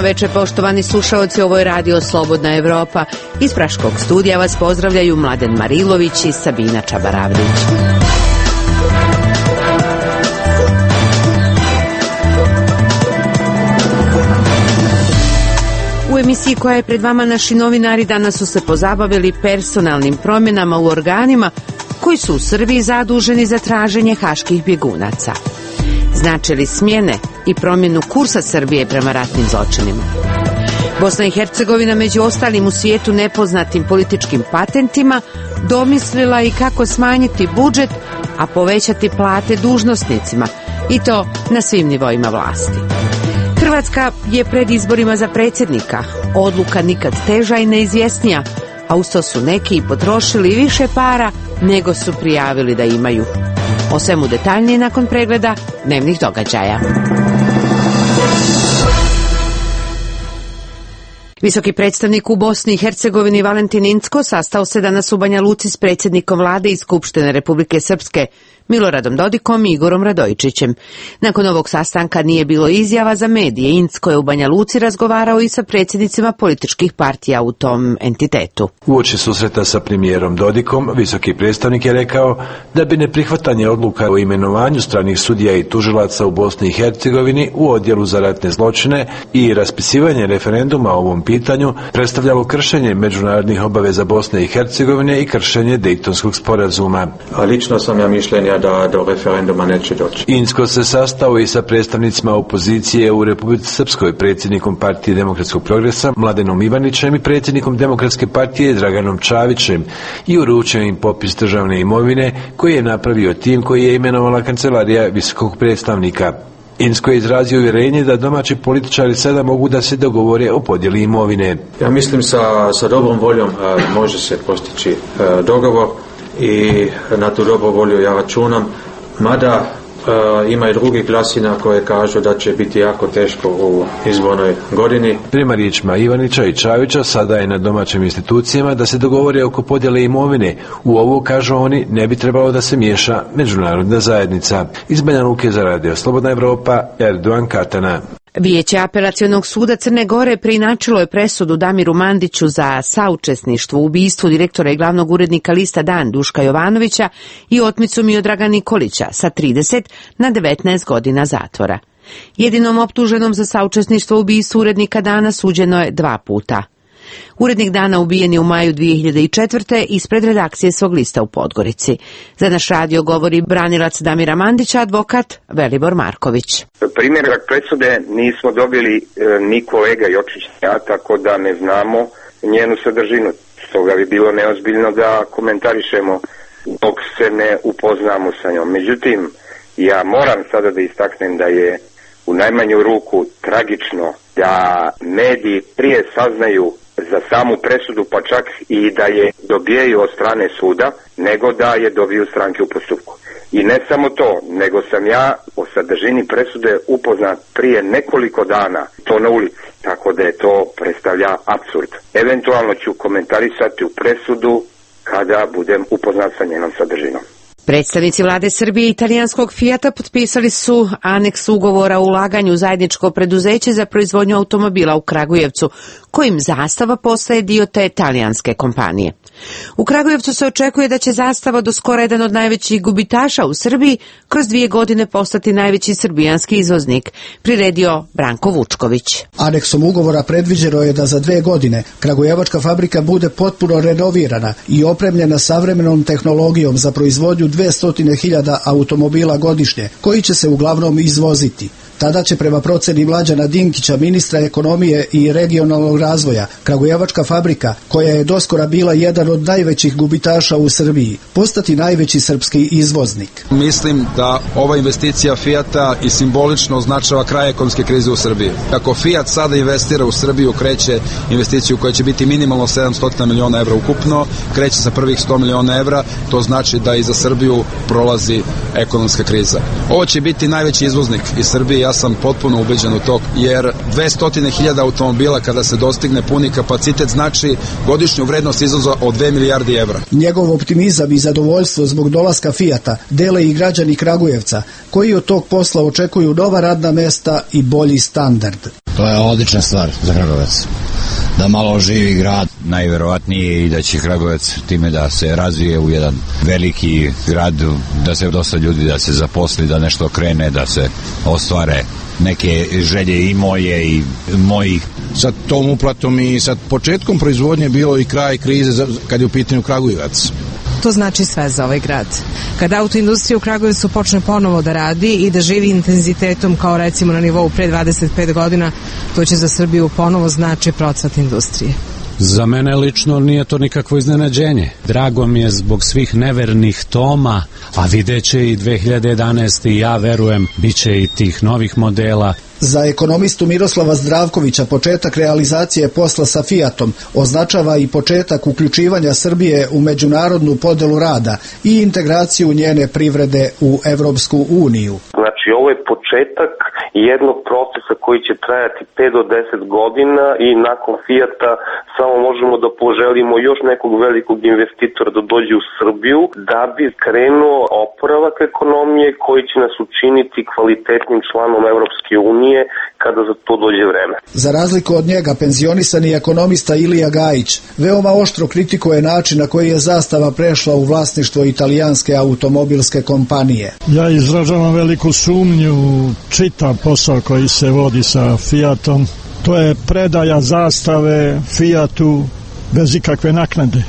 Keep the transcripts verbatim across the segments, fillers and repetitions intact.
veče, poštovani slušaoci, ovo je Radio Slobodna Evropa. Iz Praškog studija vas pozdravljaju Mladen Marilović i Sabina Čabaravdić. U emisiji koja je pred vama, naši novinari danas su se pozabavili personalnim promjenama u organima koji su u Srbiji zaduženi za traženje haških bjegunaca. Znači li smjene i promjenu kursa Srbije prema ratnim zločinima? Bosna i Hercegovina među ostalim u svijetu nepoznatim političkim patentima domislila i kako smanjiti budžet, a povećati plate dužnosnicima, i to na svim nivoima vlasti. Hrvatska je pred izborima za predsjednika, odluka nikad teža i neizvjesnija, a uz to su neki i potrošili više para nego su prijavili da imaju. O svemu detaljnije nakon pregleda dnevnih događaja. Visoki predstavnik u Bosni i Hercegovini Valentin Incko sastao se danas u Banja Luci s predsjednikom vlade i Skupštine Republike Srpske Miloradom Dodikom i Igorom Radojičićem. Nakon ovog sastanka nije bilo izjava za medije. Incko je u Banja Luci razgovarao i sa predsjednicima političkih partija u tom entitetu. Uoči susreta sa premijerom Dodikom, visoki predstavnik je rekao da bi neprihvatanje odluka o imenovanju stranih sudija i tužilaca u Bosni i Hercegovini u odjelu za ratne zločine i raspisivanje referenduma o ovom pitanju predstavljalo kršenje međunarodnih obaveza Bosne i Hercegovine i kršenje Dejtonskog sporazuma. A lično sam ja mišljenja da do referenduma neće doći. Incko se sastao i sa predstavnicima opozicije u Republici Srpskoj, predsjednikom Partije demokratskog progresa Mladenom Ivanićem i predsjednikom Demokratske partije Draganom Čavićem i uručio im popis državne imovine koji je napravio tim koji je imenovala kancelarija visokog predstavnika. Incko je izrazio uvjerenje da domaći političari sada mogu da se dogovore o podjeli imovine. Ja mislim sa, sa dobrom voljom a, može se postići a, dogovor i na tu dobru volju ja računam, mada Uh, ima i drugih glasina koje kažu da će biti jako teško u izbornoj godini. Prema riječima Ivanića i Čavića, sada je na domaćim institucijama da se dogovore oko podjele imovine. U ovo, kažu oni, ne bi trebalo da se miješa međunarodna zajednica. Iz Banja Luke za Radio Slobodna Evropa, Erdogan Katana. Vijeće Apelacionog suda Crne Gore preinačilo je presudu Damiru Mandiću za saučesništvo u ubistvu direktora i glavnog urednika lista Dan Duška Jovanovića i otmicu Miodraga Nikolića sa trideset na devetnaest godina zatvora. Jedinom optuženom za saučesništvo u ubistvu urednika Dana suđeno je dva puta. Urednik Dana ubijen je u maju dvije hiljade četvrte ispred redakcije svog lista u Podgorici. Za naš radio govori branilac Damira Mandića, advokat Velibor Marković. Primjerak presude nismo dobili e, ni kolega Jočić, ja, tako da ne znamo njenu sadržinu. Stoga bi bilo neozbiljno da komentarišemo dok se ne upoznamo sa njom. Međutim, ja moram sada da istaknem da je u najmanju ruku tragično da mediji prije saznaju za samu presudu, pa čak i da je dobijaju od strane suda, nego da je dobiju stranke u postupku. I ne samo to, nego sam ja o sadržini presude upoznat prije nekoliko dana, to na ulici, tako da je to predstavlja apsurd. Eventualno ću komentarisati u presudu kada budem upoznat sa njenom sadržinom. Predstavnici vlade Srbije i italijanskog Fijata potpisali su aneks ugovora o ulaganju u zajedničko preduzeće za proizvodnju automobila u Kragujevcu, kojim Zastava postaje dio te talijanske kompanije. U Kragujevcu se očekuje da će Zastava, do skoro jedan od najvećih gubitaša u Srbiji, kroz dvije godine postati najveći srbijanski izvoznik, priredio Branko Vučković. Aneksom ugovora predviđeno je da za dve godine kragujevačka fabrika bude potpuno renovirana i opremljena savremenom tehnologijom za proizvodnju dvjesto hiljada automobila godišnje, koji će se uglavnom izvoziti. Tada će, prema proceni Mlađana Dinkića, ministra ekonomije i regionalnog razvoja, kragujevačka fabrika, koja je doskora bila jedan od najvećih gubitaša u Srbiji, postati najveći srpski izvoznik. Mislim da ova investicija Fijata i simbolično označava kraj ekonomske krize u Srbiji. Ako Fijat sada investira u Srbiju, kreće investiciju koja će biti minimalno sedamsto miliona evra ukupno, kreće sa prvih sto miliona evra, to znači da i za Srbiju prolazi ekonomska kriza. Ovo će biti najveći izvoznik iz Srbije, ja sam potpuno ubeđen u to, jer dvjesto hiljada automobila kada se dostigne puni kapacitet znači godišnju vrednost izvoza od dve milijarde evra. Njegov optimizam i zadovoljstvo zbog dolaska Fijata dele i građani Kragujevca, koji od tog posla očekuju nova radna mesta i bolji standard. To je odlična stvar za Kragujevac. Da malo živi grad. Najverovatnije i da će Kragujevac time da se razvije u jedan veliki grad, da se dosta ljudi da se zaposli, da nešto krene, da se ostvare neke želje i moje i mojih. Sa tom uplatom i sa početkom proizvodnje bilo i kraj krize kad je u pitanju Kragujevac. To znači sve za ovaj grad. Kada autoindustrija u Kragujevcu počne ponovo da radi i da živi intenzitetom kao recimo na nivou pre dvadeset pet godina, to će za Srbiju ponovo znači procvat industrije. Za mene lično nije to nikakvo iznenađenje. Drago mi je zbog svih nevernih Toma, a vidjet će i dve hiljade jedanaeste. i ja verujem, bit će i tih novih modela. Za ekonomistu Miroslava Zdravkovića početak realizacije posla sa Fiatom označava i početak uključivanja Srbije u međunarodnu podelu rada i integraciju njene privrede u Evropsku uniju. Znači, ovo je početak jednog procesa koji će trajati pet do deset godina i nakon Fiata samo možemo da poželimo još nekog velikog investitora da dođe u Srbiju da bi krenuo oporavak ekonomije koji će nas učiniti kvalitetnim članom Evropske unije kada za to dođe vreme. Za razliku od njega, penzionisani ekonomista Ilija Gajić veoma oštro kritikuje način na koji je Zastava prešla u vlasništvo italijanske automobilske kompanije. Ja izražavam veliku sumnju u čitav posao koji se vodi sa Fiatom. To je predaja Zastave Fiatu bez ikakve naknade.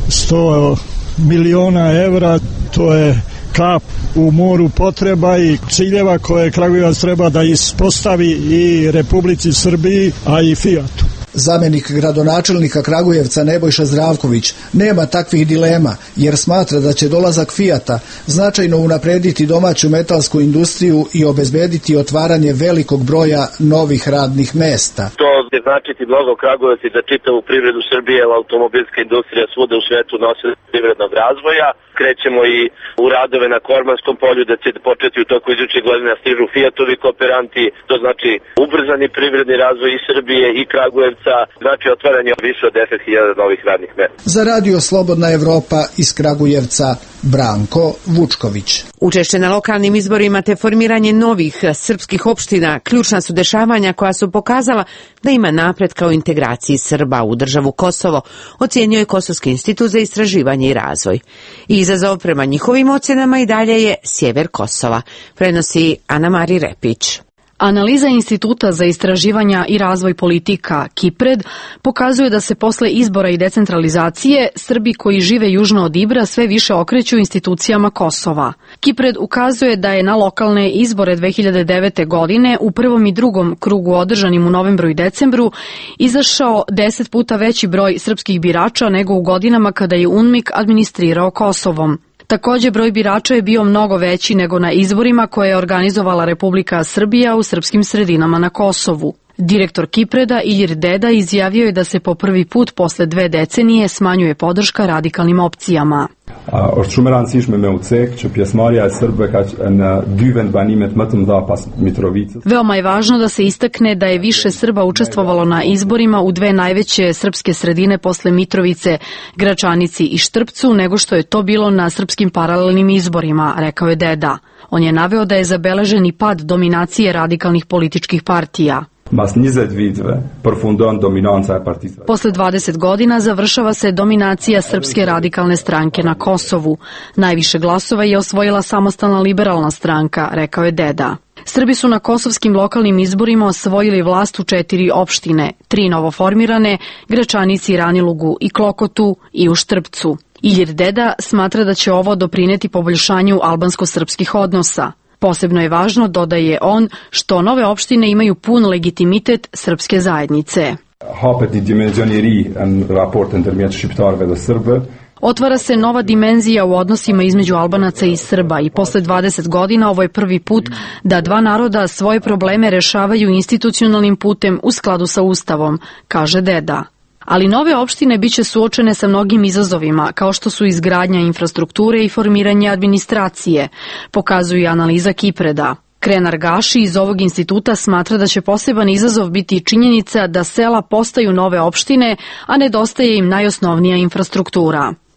sto miliona evra, to je kap u moru potreba i ciljeva koje Kragujevac treba da ispostavi i Republici Srbiji, a i Fiatu. Zamenik gradonačelnika Kragujevca Nebojša Zdravković nema takvih dilema, jer smatra da će dolazak Fiata značajno unaprediti domaću metalsku industriju i obezbediti otvaranje velikog broja novih radnih mesta. To će značiti mnogo Kragujevac i za čitavu privredu Srbije, automobilska industrija svuda u svetu nosi privrednog razvoja. Krećemo i u radove na Kormanskom polju da će početi u toku iduće godine stižu Fiatovi kooperanti, to znači ubrzani privredni razvoj i Srbije i Kragujevca, znači otvaranje više od deset hiljada novih radnih mesta. Za Radio Slobodna Evropa iz Kragujevca, Branko Vučković. Učešće na lokalnim izborima te formiranje novih srpskih opština ključna su dešavanja koja su pokazala da ima napretka u integraciji Srba u državu Kosovo, ocjenjuje Kosovski institut za istraživanje i razvoj. I izazov prema njihovim ocjenama i dalje je sjever Kosova, prenosi Ana Mari Repić. Analiza Instituta za istraživanja i razvoj politika Kipred pokazuje da se posle izbora i decentralizacije Srbi koji žive južno od Ibra sve više okreću institucijama Kosova. Kipred ukazuje da je na lokalne izbore dve hiljade devete. godine u prvom i drugom krugu održanim u novembru i decembru izašao deset puta veći broj srpskih birača nego u godinama kada je UNMIK administrirao Kosovom. Takođe, broj birača je bio mnogo veći nego na izborima koje je organizovala Republika Srbija u srpskim sredinama na Kosovu. Direktor Kipreda Ilir Deda izjavio je da se po prvi put posle dve decenije smanjuje podrška radikalnim opcijama. Është shumë e rëndësishme me u cek që pjesëmarrja e serbëve në dy vendbanimet më të mëdha pas Mitrovicës. Veoma je važno da se istakne da je više Srba učestvovalo na izborima u dve najveće srpske sredine posle Mitrovice, Gračanici i Štrpcu, nego što je to bilo na srpskim paralelnim izborima, rekao je Deda. On je naveo da je zabeležen i pad dominacije radikalnih političkih partija. Mas njëzet viteve përfundon dominanca e partisë. Posle dvadeset godina završava se dominacija Srpske radikalne stranke na Kosovu. Najviše glasova je osvojila Samostalna liberalna stranka, rekao je Deda. Srbi su na kosovskim lokalnim izborima osvojili vlast u četiri opštine, tri novoformirane, Gračanici, Ranilugu i Klokotu i u Štrpcu. Ilir Deda smatra da će ovo doprineti poboljšanju albansko-srpskih odnosa. Posebno je važno, dodaje on, što nove opštine imaju pun legitimitet srpske zajednice. Hapet një dimenzion i ri në raport ndërmjet shqiptarëve dhe serbëve. Otvara se nova dimenzija u odnosima između Albanaca i Srba i posle dvadeset godina ovo je prvi put da dva naroda svoje probleme rešavaju institucionalnim putem u skladu sa Ustavom, kaže Deda. Ali nove opštine biće suočene sa mnogim izazovima, kao što su izgradnja infrastrukture i formiranje administracije, pokazuje analiza Kipreda. Krenar Gaši iz ovog instituta smatra da će poseban izazov biti činjenica da sela postaju nove opštine, a nedostaje im najosnovnija infrastruktura.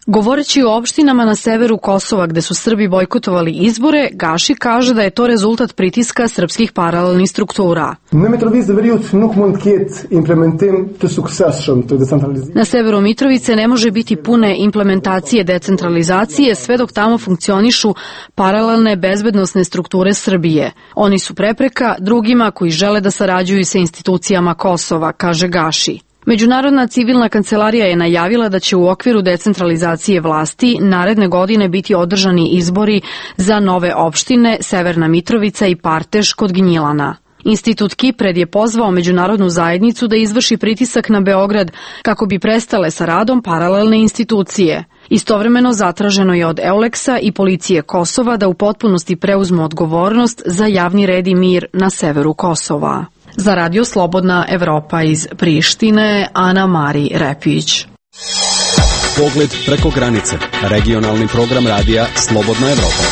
Govoreći o opštinama na severu Kosova gde su Srbi bojkotovali izbore, Gaši kaže da je to rezultat pritiska srpskih paralelnih struktura. Na severu Mitrovice ne može biti pune implementacije decentralizacije sve dok tamo funkcionišu paralelne bezbednosne strukture Srbije. Oni su prepreka drugima koji žele da sarađuju sa institucijama Kosova, kaže Gaši. Međunarodna civilna kancelarija je najavila da će u okviru decentralizacije vlasti naredne godine biti održani izbori za nove opštine Severna Mitrovica i Parteš kod Gnjilana. Institut Kipred je pozvao međunarodnu zajednicu da izvrši pritisak na Beograd kako bi prestale sa radom paralelne institucije. Istovremeno zatraženo je od Euleksa i policije Kosova da u potpunosti preuzmu odgovornost za javni red i mir na severu Kosova. Za Radio Slobodna Evropa iz Prištine, Ana Mari Repić. Pogled preko granice. Regionalni program radija Slobodna Evropa.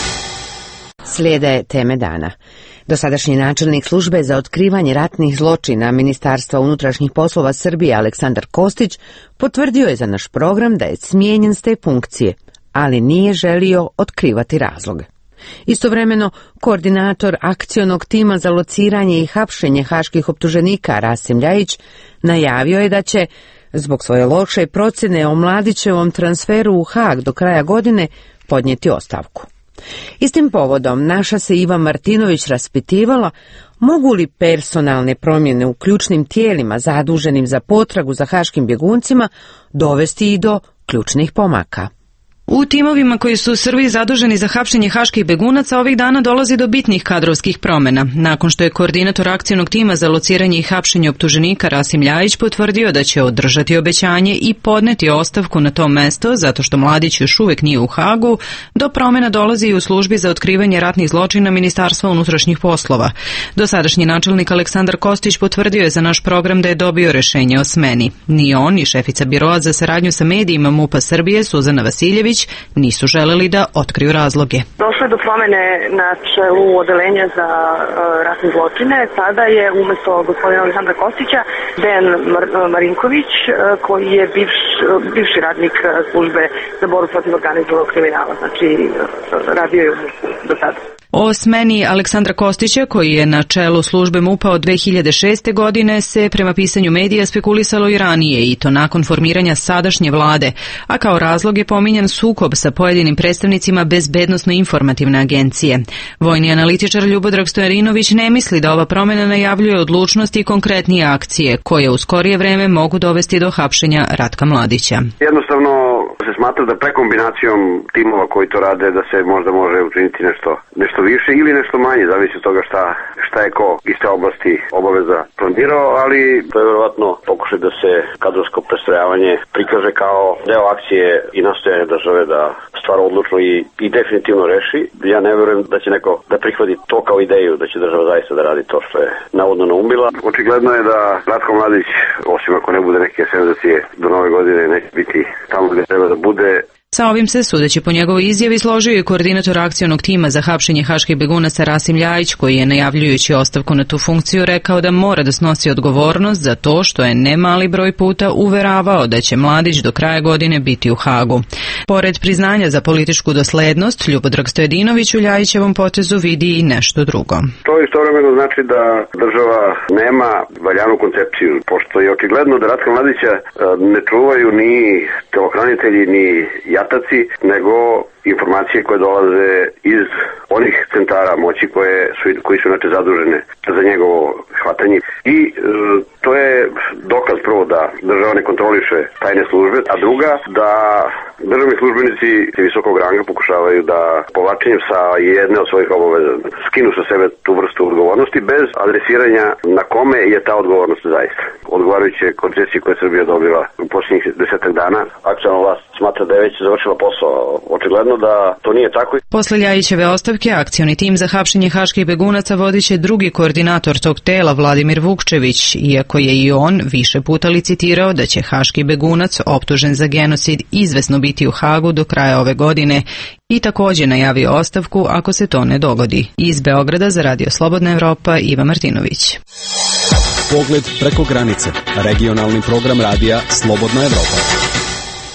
Slijede teme dana. Dosadašnji načelnik službe za otkrivanje ratnih zločina Ministarstva unutrašnjih poslova Srbije Aleksandar Kostić potvrdio je za naš program da je smijenjen s te funkcije, ali nije želio otkrivati razloge. Istovremeno, koordinator akcionog tima za lociranje i hapšenje haških optuženika Rasim Ljajić najavio je da će, zbog svoje loše procjene o Mladićevom transferu u Hag do kraja godine, podnijeti ostavku. Istim povodom naša se Iva Martinović raspitivala mogu li personalne promjene u ključnim tijelima zaduženim za potragu za haškim bjeguncima dovesti i do ključnih pomaka. U timovima koji su u Srbiji zaduženi za hapšenje haških begunaca ovih dana dolazi do bitnih kadrovskih promjena. Nakon što je koordinator akcionog tima za lociranje i hapšenje optuženika Rasim Ljajić potvrdio da će održati obećanje i podneti ostavku na to mesto zato što Mladić još uvijek nije u Hagu, do promjena dolazi i u službi za otkrivanje ratnih zločina Ministarstva unutrašnjih poslova. Dosadašnji načelnik Aleksandar Kostić potvrdio je za naš program da je dobio rešenje o smeni. Ni on, ni šefica biroa za saradnju sa medijima MUP-a Srbije Suzana Vasiljević nisu želeli da otkriju razloge. Došlo je do promjene na čelu odelenja za uh, ratne zločine. Sada je umjesto gospodina Aleksandra Kostića Dejan Mar Marinković, uh, koji je bivš, uh, bivši radnik uh, službe za borbu protiv organizovanog kriminala. Znači, uh, radio je do sada. O smeni Aleksandra Kostića, koji je na čelu službe MUP-a od dve hiljade šeste. godine, se prema pisanju medija spekulisalo i ranije, i to nakon formiranja sadašnje vlade, a kao razlog je pominjan sukob sa pojedinim predstavnicima Bezbednosno-informativne agencije. Vojni analitičar Ljubodrag Stojarinović ne misli da ova promjena najavljuje odlučnost i konkretnije akcije, koje u skorije vreme mogu dovesti do hapšenja Ratka Mladića. Jednostavno se smatra da prekombinacijom timova koji to rade da se možda može učiniti nešto, nešto više ili nešto manje, zavisi od toga šta, šta je ko iz te oblasti obaveza planirao, ali to je verovatno pokušaj da se kadrovsko prestrojavanje prikaže kao deo akcije i nastojanje države da stvar odlučno i, i definitivno reši. Ja ne verujem da će neko da prihvati to kao ideju da će država zaista da radi to što je navodno naumila. Očigledno je da Ratko Mladić, osim ako ne bude neke senzacije do nove godine, neće biti tamo gdje treba da bude. Sa ovim se, sudeći po njegovoj izjavi, složio i koordinator akcionog tima za hapšenje haških begunaca Rasim Ljajić, koji je, najavljujući ostavku na tu funkciju, rekao da mora da snosi odgovornost za to što je ne mali broj puta uveravao da će Mladić do kraja godine biti u Hagu. Pored priznanja za političku doslednost, Ljubodrag Stojedinović u Ljajićevom potezu vidi i nešto drugo. To istovremeno znači da država nema valjanu koncepciju, pošto je očigledno da Ratka Mladića ne čuvaju ni telohranitelji, ni jataci, nego informacije koje dolaze iz onih centara moći koje su, koji su inače zadužene za njegovo hvatanje. I e, to je dokaz prvo da država ne kontroliše tajne službe, a druga da državni službenici visokog ranga pokušavaju da povlačenjem sa jedne od svojih obaveza skinu sa sebe tu vrstu odgovornosti bez adresiranja na kome je ta odgovornost zaista. Odgovarajuće koncesije koje Srbija dobila u posljednjih desetak dana, aktualna vlast smatra da je već završila posao. Očigledno da to nije tako. Posle Ljajićeve ostavke, akcioni tim za hapšenje haških begunaca vodit će drugi koordinator tog tela, Vladimir Vukčević, iako je i on više puta licitirao da će haški begunac optužen za genocid izvesno biti u Hagu do kraja ove godine i također najavio ostavku ako se to ne dogodi. Iz Beograda za Radio Slobodna Evropa, Iva Martinović. Pogled preko granice. Regionalni program radija Slobodna Evropa.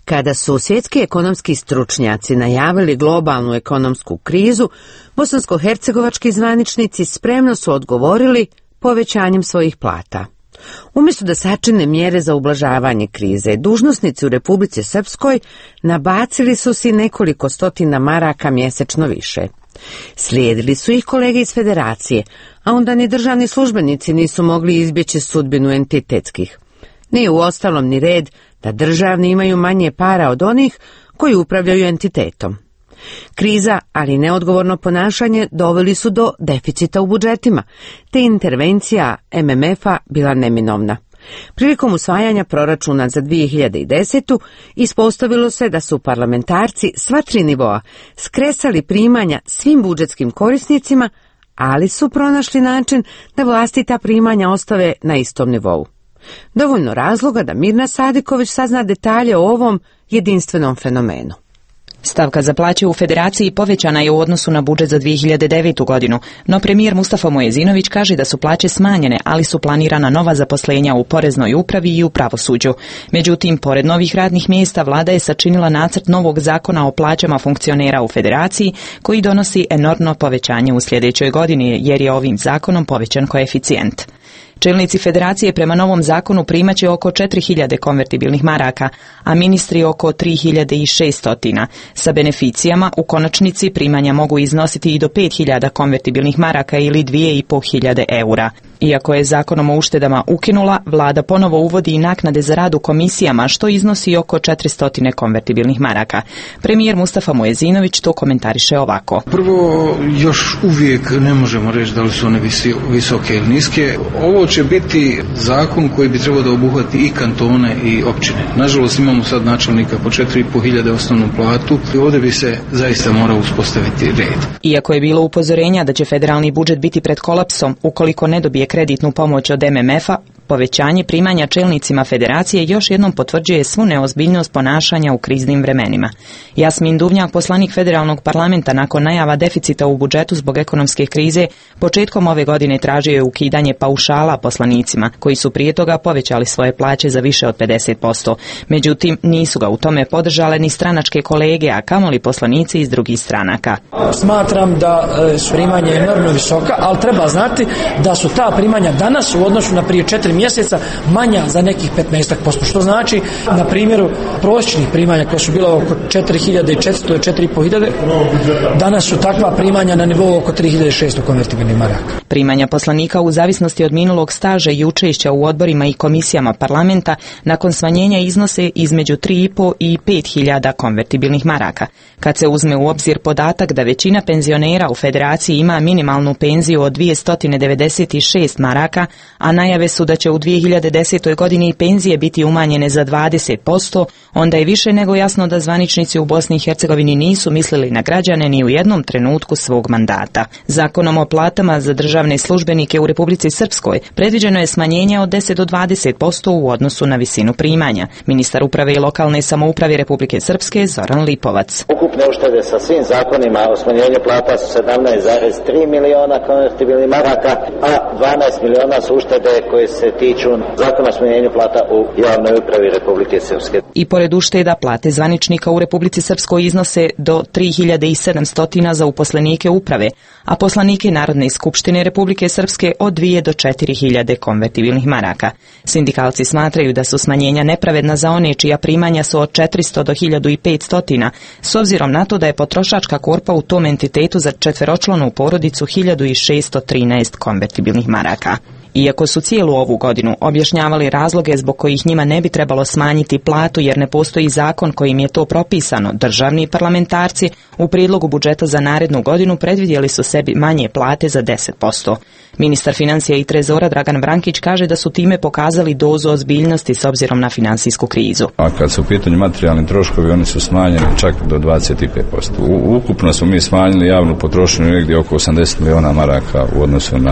Kada su svjetski ekonomski stručnjaci najavili globalnu ekonomsku krizu, bosansko-hercegovački zvaničnici spremno su odgovorili povećanjem svojih plata. Umjesto da sačine mjere za ublažavanje krize, dužnosnici u Republici Srpskoj nabacili su si nekoliko stotina maraka mjesečno više. Slijedili su ih kolege iz federacije, a onda ni državni službenici nisu mogli izbjeći sudbinu entitetskih. Nije uostalom ni red da državni imaju manje para od onih koji upravljaju entitetom. Kriza, ali neodgovorno ponašanje doveli su do deficita u budžetima, te intervencija M M F-a bila neminovna. Prilikom usvajanja proračuna za dvije hiljade desetu ispostavilo se da su parlamentarci sva tri nivoa skresali primanja svim budžetskim korisnicima, ali su pronašli način da vlasti ta primanja ostave na istom nivou. Dovoljno razloga da Mirna Sadiković sazna detalje o ovom jedinstvenom fenomenu. Stavka za plaće u federaciji povećana je u odnosu na budžet za dvije hiljade devetu godinu, no premijer Mustafa Muezinović kaže da su plaće smanjene, ali su planirana nova zaposlenja u poreznoj upravi i u pravosuđu. Međutim, pored novih radnih mjesta, vlada je sačinila nacrt novog zakona o plaćama funkcionera u federaciji, koji donosi enormno povećanje u sljedećoj godini, jer je ovim zakonom povećan koeficijent. Čelnici federacije prema novom zakonu primaće oko četiri hiljade konvertibilnih maraka, a ministri oko tri hiljade šesto. Sa beneficijama u konačnici primanja mogu iznositi i do pet hiljada konvertibilnih maraka ili dvije i pol hiljade eura. Iako je zakonom o uštedama ukinula, vlada ponovo uvodi i naknade za rad u komisijama, što iznosi oko četiristo konvertibilnih maraka. Premijer Mustafa Muezinović to komentariše ovako. Prvo, još uvijek ne možemo reći da li su one visoke ili niske. Ovo će biti zakon koji bi trebao da obuhvati i kantone i općine. Nažalost, imamo sad načelnika po četiri i pol hiljade osnovnu platu i ovdje bi se zaista morao uspostaviti red. Iako je bilo upozorenja da će federalni budžet biti pred kolapsom ukoliko ne dobije kreditnu pomoć od M M F-a, povećanje primanja čelnicima federacije još jednom potvrđuje svu neozbiljnost ponašanja u kriznim vremenima. Jasmin Duvnjak, poslanik federalnog parlamenta, nakon najava deficita u budžetu zbog ekonomske krize, početkom ove godine tražio je ukidanje paušala poslanicima, koji su prije toga povećali svoje plaće za više od pedeset posto. Međutim, nisu ga u tome podržale ni stranačke kolege, a kamoli poslanici iz drugih stranaka. Smatram da su primanja enormno visoka, ali treba znati da su ta primanja danas u odnosu na prije četiri mjeseca manja za nekih petnaest posto, što znači na primjeru prosječnih primanja koja su bila oko četiri hiljade četiristo do četiri i pol hiljade, danas su takva primanja na nivou oko tri hiljade šesto konvertibilnih maraka. Primanja poslanika u zavisnosti od minulog staža i učešća u odborima i komisijama parlamenta nakon smanjenja iznose između tri i pol i pet hiljada konvertibilnih maraka. Kad se uzme u obzir podatak da većina penzionera u federaciji ima minimalnu penziju od dvjesto devedeset šest maraka, a najave su da će u dvije hiljade desetoj godini penzije biti umanjene za dvadeset posto, onda je više nego jasno da zvaničnici u Bosni i Hercegovini nisu mislili na građane ni u jednom trenutku svog mandata. Zakonom o platama za državne službenike u Republici Srpskoj predviđeno je smanjenje od deset do dvadeset posto u odnosu na visinu primanja. Ministar uprave i lokalne samouprave Republike Srpske Zoran Lipovac. Ukupne uštede sa svim zakonima o smanjenju plata su sedamnaest zarez tri miliona konvertibilnih maraka, a dvanaest miliona su uštede koje se tiču zakona o smanjenju plata u javnoj upravi Republike Srpske. I pored ušteda, plate zvaničnika u Republici Srpskoj iznose do tri hiljade sedamsto za uposlenike uprave, a poslanike Narodne skupštine Republike Srpske od dvije do četiri hiljade konvertibilnih maraka. Sindikalci smatraju da su smanjenja nepravedna za one čija primanja su od četiristo do hiljadu petsto, s obzirom na to da je potrošačka korpa u tom entitetu za četveročlanu porodicu hiljadu šesto trinaest konvertibilnih maraka. Iako su cijelu ovu godinu objašnjavali razloge zbog kojih njima ne bi trebalo smanjiti platu jer ne postoji zakon kojim je to propisano, državni parlamentarci u prijedlogu budžeta za narednu godinu predvidjeli su sebi manje plate za deset posto. Ministar financija i trezora Dragan Vrankić kaže da su time pokazali dozu ozbiljnosti s obzirom na finansijsku krizu. A kad su u pitanju materijalni troškovi, oni su smanjeni čak do dvadeset pet posto. U, ukupno smo mi smanjili javnu potrošnju negdje oko osamdeset miliona maraka u odnosu na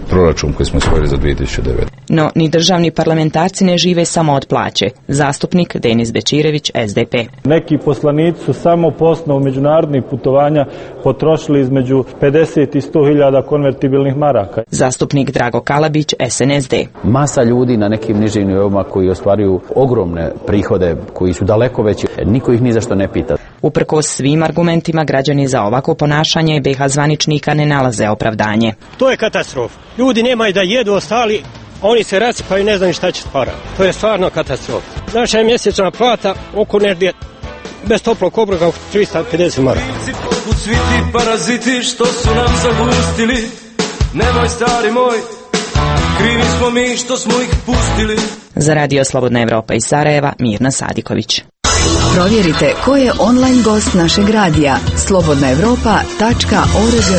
proračun koji smo usvojili za dvije tisuće devete. No, ni državni parlamentarci ne žive samo od plaće. Zastupnik Denis Bečirević, S D P. Neki poslanici su samo po osnovu međunarodnih putovanja potrošili između pedeset i sto hiljada konvertibilnih maraka. Zastupnik Drago Kalabić, S N S D. Masa ljudi na nekim nižim nivoima koji ostvaruju ogromne prihode, koji su daleko veći, niko ih ni zašto ne pita. Uprkos svim argumentima, građani za ovako ponašanje B iH zvaničnika ne nalaze opravdanje. To je katastrofa. Ljudi nemaju da jedu, ostali, oni se rasipaju, ne znaju šta će stvarati. To je stvarno katastrofa. Naša je mjesečna plata oko negdje bez toplog obroka trista pedeset maraka. Svi ti paraziti što su nam zagustili, nemoj stari moj, krivi smo mi što smo ih pustili. Za Radio Slobodna Evropa iz Sarajeva, Mirna Sadiković. Provjerite ko je online gost našeg radija slobodna evropa tačka org.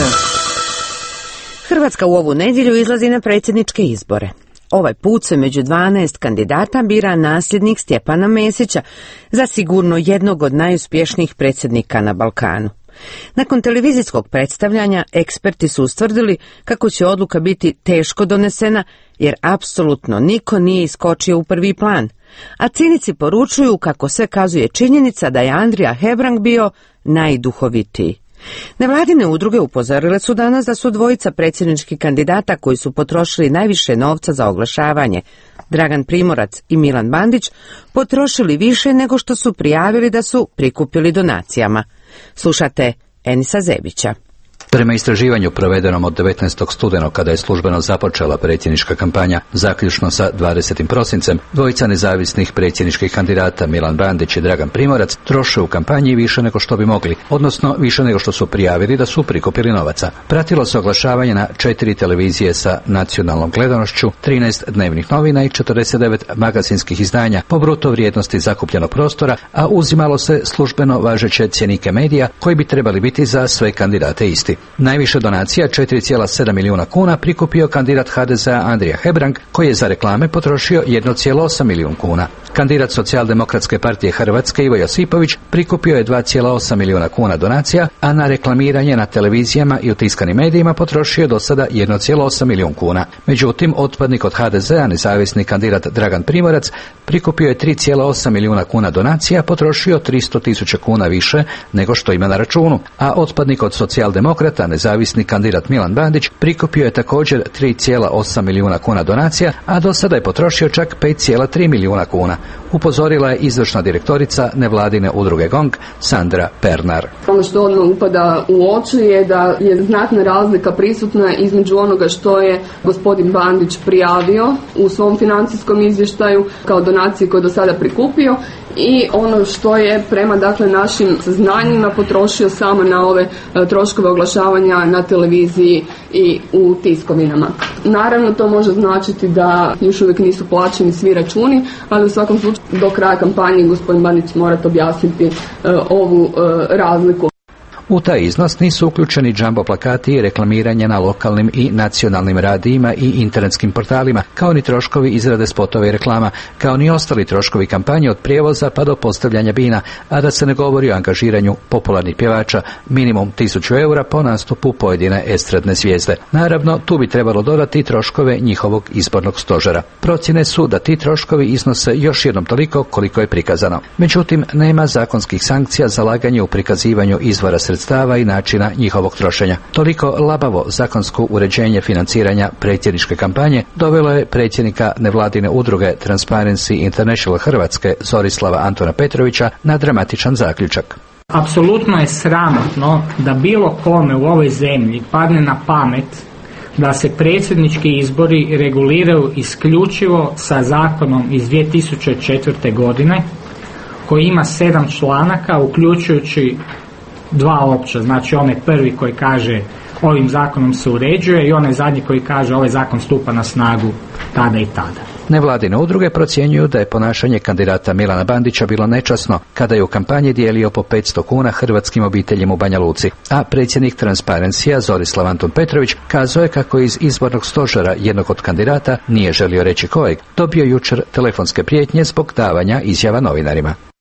Hrvatska u ovu nedjelju izlazi na predsjedničke izbore. Ovaj put se među dvanaest kandidata bira nasljednik Stjepana Mesića, za sigurno jednog od najuspješnijih predsjednika na Balkanu. Nakon televizijskog predstavljanja, eksperti su ustvrdili kako će odluka biti teško donesena, jer apsolutno niko nije iskočio u prvi plan. A cinici poručuju kako sve kazuje činjenica da je Andrija Hebrang bio najduhovitiji. Nevladine udruge upozorile su danas da su dvojica predsjedničkih kandidata koji su potrošili najviše novca za oglašavanje, Dragan Primorac i Milan Bandić, potrošili više nego što su prijavili da su prikupili donacijama. Slušate Enisa Zebića. Prema istraživanju provedenom od devetnaestog studenog kada je službeno započela predsjednička kampanja, zaključno sa dvadesetim prosincem, dvojica nezavisnih predsjedničkih kandidata Milan Bandić i Dragan Primorac troše u kampanji više nego što bi mogli, odnosno više nego što su prijavili da su prikupili novaca. Pratilo se oglašavanje na četiri televizije sa nacionalnom gledanošću, trinaest dnevnih novina i četrdeset devet magazinskih izdanja po bruto vrijednosti zakupljenog prostora, a uzimalo se službeno važeće cjenike medija koji bi trebali biti za sve kandidate isti. Najviše donacija, četiri zarez sedam milijuna kuna, prikupio kandidat H D Z-a Andrija Hebrang, koji je za reklame potrošio jedan zarez osam milijun kuna. Kandidat Socijaldemokratske partije Hrvatske Ivo Josipović prikupio je dva zarez osam milijuna kuna donacija, a na reklamiranje na televizijama i u tiskanim medijima potrošio je do sada jedan zarez osam milijun kuna. Međutim, otpadnik od H D Z-a, nezavisni kandidat Dragan Primorac, prikupio je tri zarez osam milijuna kuna donacija, potrošio tristo tisuća kuna više nego što ima na računu, a otpadnik od Socijaldemokrata, nezavisni kandidat Milan Bandić, prikupio je također tri zarez osam milijuna kuna donacija, a do sada je potrošio čak pet zarez tri milijuna kuna. Upozorila je izvršna direktorica nevladine udruge GONG, Sandra Pernar. Ono što odmah upada u oči je da je znatna razlika prisutna između onoga što je gospodin Bandić prijavio u svom financijskom izvještaju kao donacije koje do sada prikupio i ono što je prema dakle našim saznanjima potrošio samo na ove e, troškove oglašavanja na televiziji i u tiskovinama. Naravno, to može značiti da još uvijek nisu plaćeni svi računi, ali u svakom slučaju do kraja kampanje gospodin Bandić mora objasniti e, ovu e, razliku. U taj iznos nisu uključeni džambo plakati i reklamiranje na lokalnim i nacionalnim radijima i internetskim portalima, kao ni troškovi izrade spotova i reklama, kao ni ostali troškovi kampanje od prijevoza pa do postavljanja bina, a da se ne govori o angažiranju popularnih pjevača, minimum tisuću eura po nastupu pojedine estradne zvijezde. Naravno, tu bi trebalo dodati troškove njihovog izbornog stožera. Procjene su da ti troškovi iznose još jednom toliko koliko je prikazano. Međutim, nema zakonskih sankcija za laganje u prikazivanju izvora sredstava i načina njihovog trošenja. Toliko labavo zakonsko uređenje financiranja predsjedničke kampanje dovelo je predsjednika nevladine udruge Transparency International Hrvatske Zorislava Antona Petrovića na dramatičan zaključak. Apsolutno je sramotno da bilo kome u ovoj zemlji padne na pamet da se predsjednički izbori reguliraju isključivo sa zakonom iz dvije tisuće četvrte. godine koji ima sedam članaka, uključujući dva opća, znači onaj prvi koji kaže ovim zakonom se uređuje i onaj zadnji koji kaže ovaj zakon stupa na snagu tada i tada. Nevladine udruge procjenjuju da je ponašanje kandidata Milana Bandića bilo nečasno kada je u kampanji dijelio po petsto kuna hrvatskim obiteljima u Banja Luci, a predsjednik Transparencija Zorislav Anton Petrović kazao je kako iz izbornog stožera jednog od kandidata, nije želio reći kojeg, dobio jučer telefonske prijetnje zbog davanja izjava novinarima.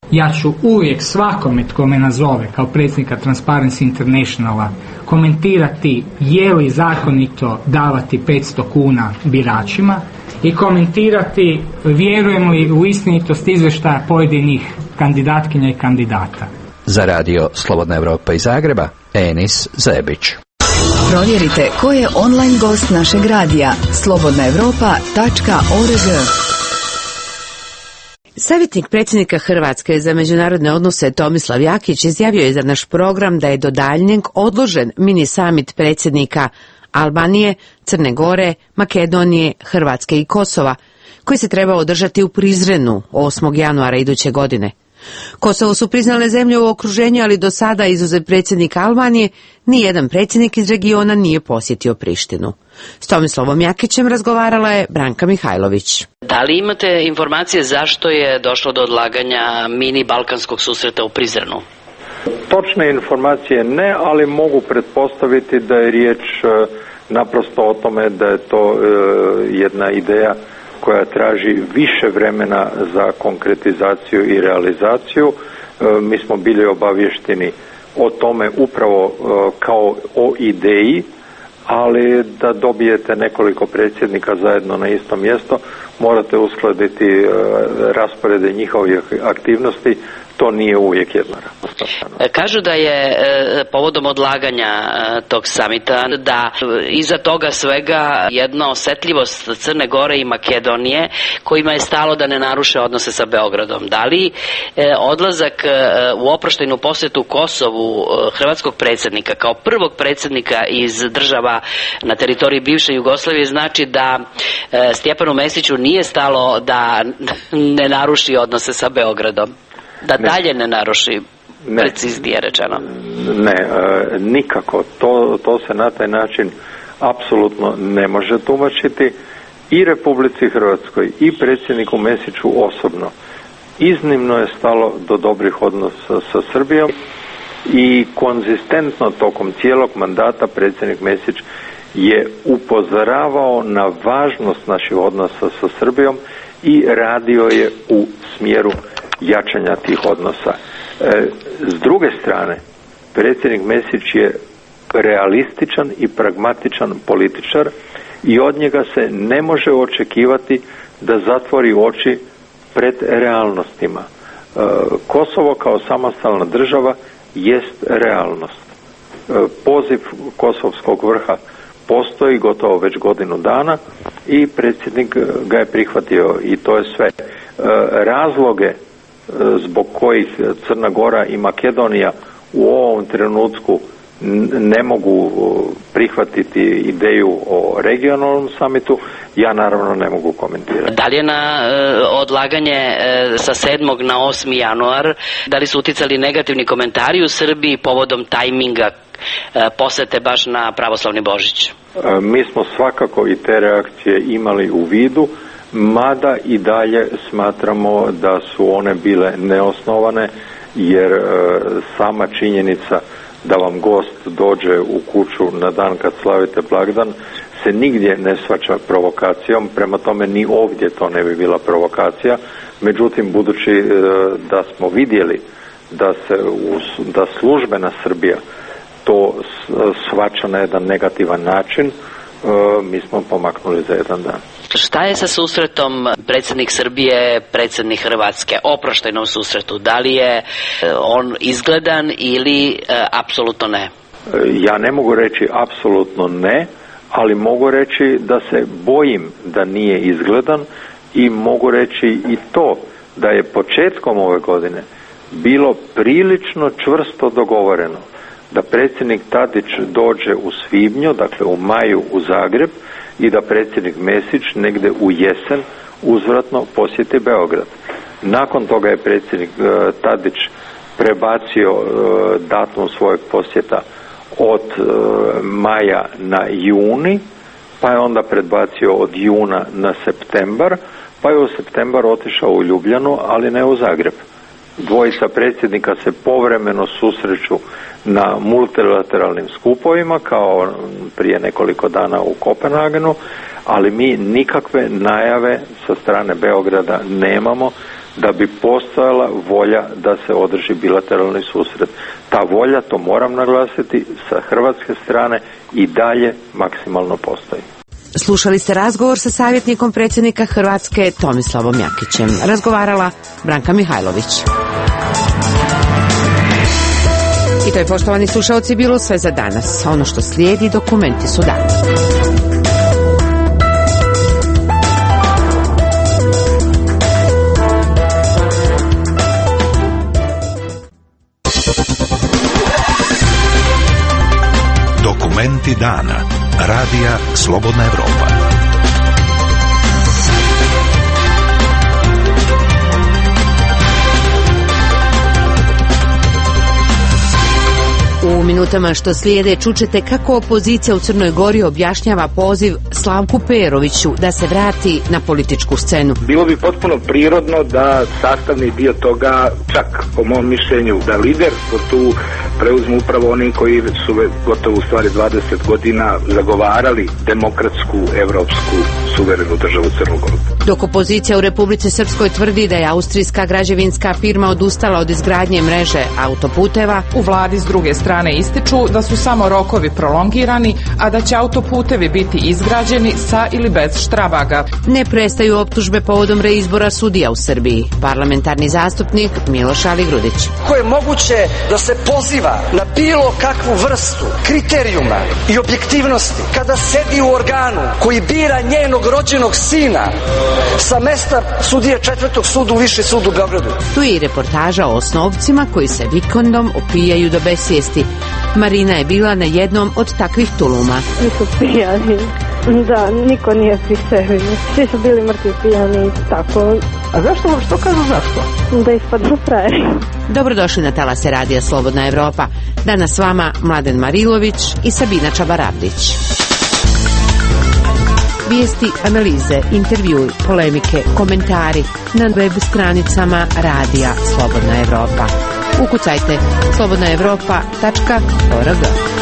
Ja ću uvijek svakome tko me nazove kao predsjednika Transparency Internationala komentirati je li zakonito davati petsto kuna biračima i komentirati vjerujem li u istinitost izvještaja pojedinih kandidatkinja i kandidata. Za radio Slobodna Evropa iz Zagreba, Enis Zebić. Provjerite ko je online gost našeg radija slobodna evropa tačka org. Savjetnik predsjednika Hrvatske za međunarodne odnose Tomislav Jakić izjavio je za naš program da je do daljnjeg odložen mini summit predsjednika Albanije, Crne Gore, Makedonije, Hrvatske i Kosova, koji se treba održati u Prizrenu osmog januara iduće godine. Kosovo su priznale zemlje u okruženju, ali do sada, izuzev predsjednika Albanije, nijedan predsjednik iz regiona nije posjetio Prištinu. S Tomislavom Jakićem razgovarala je Branka Mihajlović. Da li imate informacije zašto je došlo do odlaganja mini balkanskog susreta u Prizrenu? Točne informacije ne, ali mogu pretpostaviti da je riječ naprosto o tome da je to jedna ideja koja traži više vremena za konkretizaciju i realizaciju. Mi smo bili obavješteni o tome upravo kao o ideji, ali da dobijete nekoliko predsjednika zajedno na isto mjesto, morate uskladiti rasporede njihovih aktivnosti. To nije uvijek jednostavno. Kažu da je e, povodom odlaganja e, tog samita, da iza toga svega jedna osjetljivost Crne Gore i Makedonije, kojima je stalo da ne naruše odnose sa Beogradom. Da li e, odlazak e, u oproštajnu posjetu Kosovu e, hrvatskog predsjednika kao prvog predsjednika iz država na teritoriji bivše Jugoslavije znači da e, Stjepanu Mesiću nije stalo da ne naruši odnose sa Beogradom? Da dalje ne naruši, ne, preciznije rečeno. Ne, e, nikako. To, to se na taj način apsolutno ne može tumačiti. I Republici Hrvatskoj i predsjedniku Mesiću osobno iznimno je stalo do dobrih odnosa sa Srbijom i konzistentno tokom cijelog mandata predsjednik Mesić je upozoravao na važnost naših odnosa sa Srbijom i radio je u smjeru jačanja tih odnosa. E, s druge strane, predsjednik Mesić je realističan i pragmatičan političar i od njega se ne može očekivati da zatvori oči pred realnostima. E, Kosovo kao samostalna država jest realnost. E, poziv kosovskog vrha postoji gotovo već godinu dana i predsjednik ga je prihvatio i to je sve. E, razloge zbog kojih Crna Gora i Makedonija u ovom trenutku ne mogu prihvatiti ideju o regionalnom samitu, ja naravno ne mogu komentirati. Da li je na e, odlaganje e, sa sedmog na osmi januar, da li su uticali negativni komentari u Srbiji povodom tajminga e, posete baš na pravoslavni Božić? E, mi smo svakako i te reakcije imali u vidu, mada i dalje smatramo da su one bile neosnovane, jer e, sama činjenica da vam gost dođe u kuću na dan kad slavite blagdan se nigdje ne shvaća provokacijom, prema tome ni ovdje to ne bi bila provokacija. Međutim, budući e, da smo vidjeli da se da službena Srbija to shvaća na jedan negativan način, e, mi smo pomaknuli za jedan dan. Šta je sa susretom predsjednik Srbije, predsjednik Hrvatske, oproštajnom susretu? Da li je on izgledan ili e, apsolutno ne? Ja ne mogu reći apsolutno ne, ali mogu reći da se bojim da nije izgledan i mogu reći i to da je početkom ove godine bilo prilično čvrsto dogovoreno da predsjednik Tadić dođe u svibnju, dakle u maju u Zagreb, i da predsjednik Mesić negdje u jesen uzvratno posjeti Beograd. Nakon toga je predsjednik e, Tadić prebacio e, datum svojeg posjeta od e, maja na juni, pa je onda prebacio od juna na septembar, pa je u septembar otišao u Ljubljanu, ali ne u Zagreb. Dvojica predsjednika se povremeno susreću na multilateralnim skupovima, kao prije nekoliko dana u Kopenhagenu, ali mi nikakve najave sa strane Beograda nemamo da bi postojala volja da se održi bilateralni susret. Ta volja, to moram naglasiti, sa hrvatske strane i dalje maksimalno postoji. Slušali ste razgovor sa savjetnikom predsjednika Hrvatske Tomislavom Jakićem. Razgovarala Branka Mihajlović. I to je, poštovani slušalci, bilo sve za danas. Ono što slijedi, dokumenti su dani. Dokumenti dana. Radija Slobodna Evropa. U minutama što slijede čućete kako opozicija u Crnoj Gori objašnjava poziv Slavku Peroviću da se vrati na političku scenu. Bilo bi potpuno prirodno da sastavni dio toga, čak po mom mišljenju, da liderstvo tu preuzmu upravo oni koji su gotovo u stvari dvadeset godina zagovarali demokratsku, evropsku, suverenu državu Crnu Goru. Dok opozicija u Republici Srpskoj tvrdi da je austrijska građevinska firma odustala od izgradnje mreže autoputeva, u vladi s druge strane ističu da su samo rokovi prolongirani, a da će autoputevi biti izgrađeni sa ili bez štrabaga. Ne prestaju optužbe povodom reizbora sudija u Srbiji. Parlamentarni zastupnik Miloš Aligrudić. Kako je moguće da se poziva na bilo kakvu vrstu kriterijuma i objektivnosti kada sedi u organu koji bira njenog rođenog sina sa mesta sudije četvrtog suda u Viši sud u Beogradu? Tu je i reportaža o osnovcima koji se vikendom opijaju do besvijesti. Marina je bila na jednom od takvih tuluma. Svi su pijani. Da, niko nije pri sebi. Svi su bili mrtvi pijani, tako. A zašto vam što kažu zašto? Da ispadnu frajeri. Dobrodošli na talase radija Slobodna Evropa. Danas s vama Mladen Marilović i Sabina Čabarabdić. Vijesti, analize, intervjui, polemike, komentari na web stranicama radija Slobodna Evropa. Ukucajte slobodna evropa tačka org.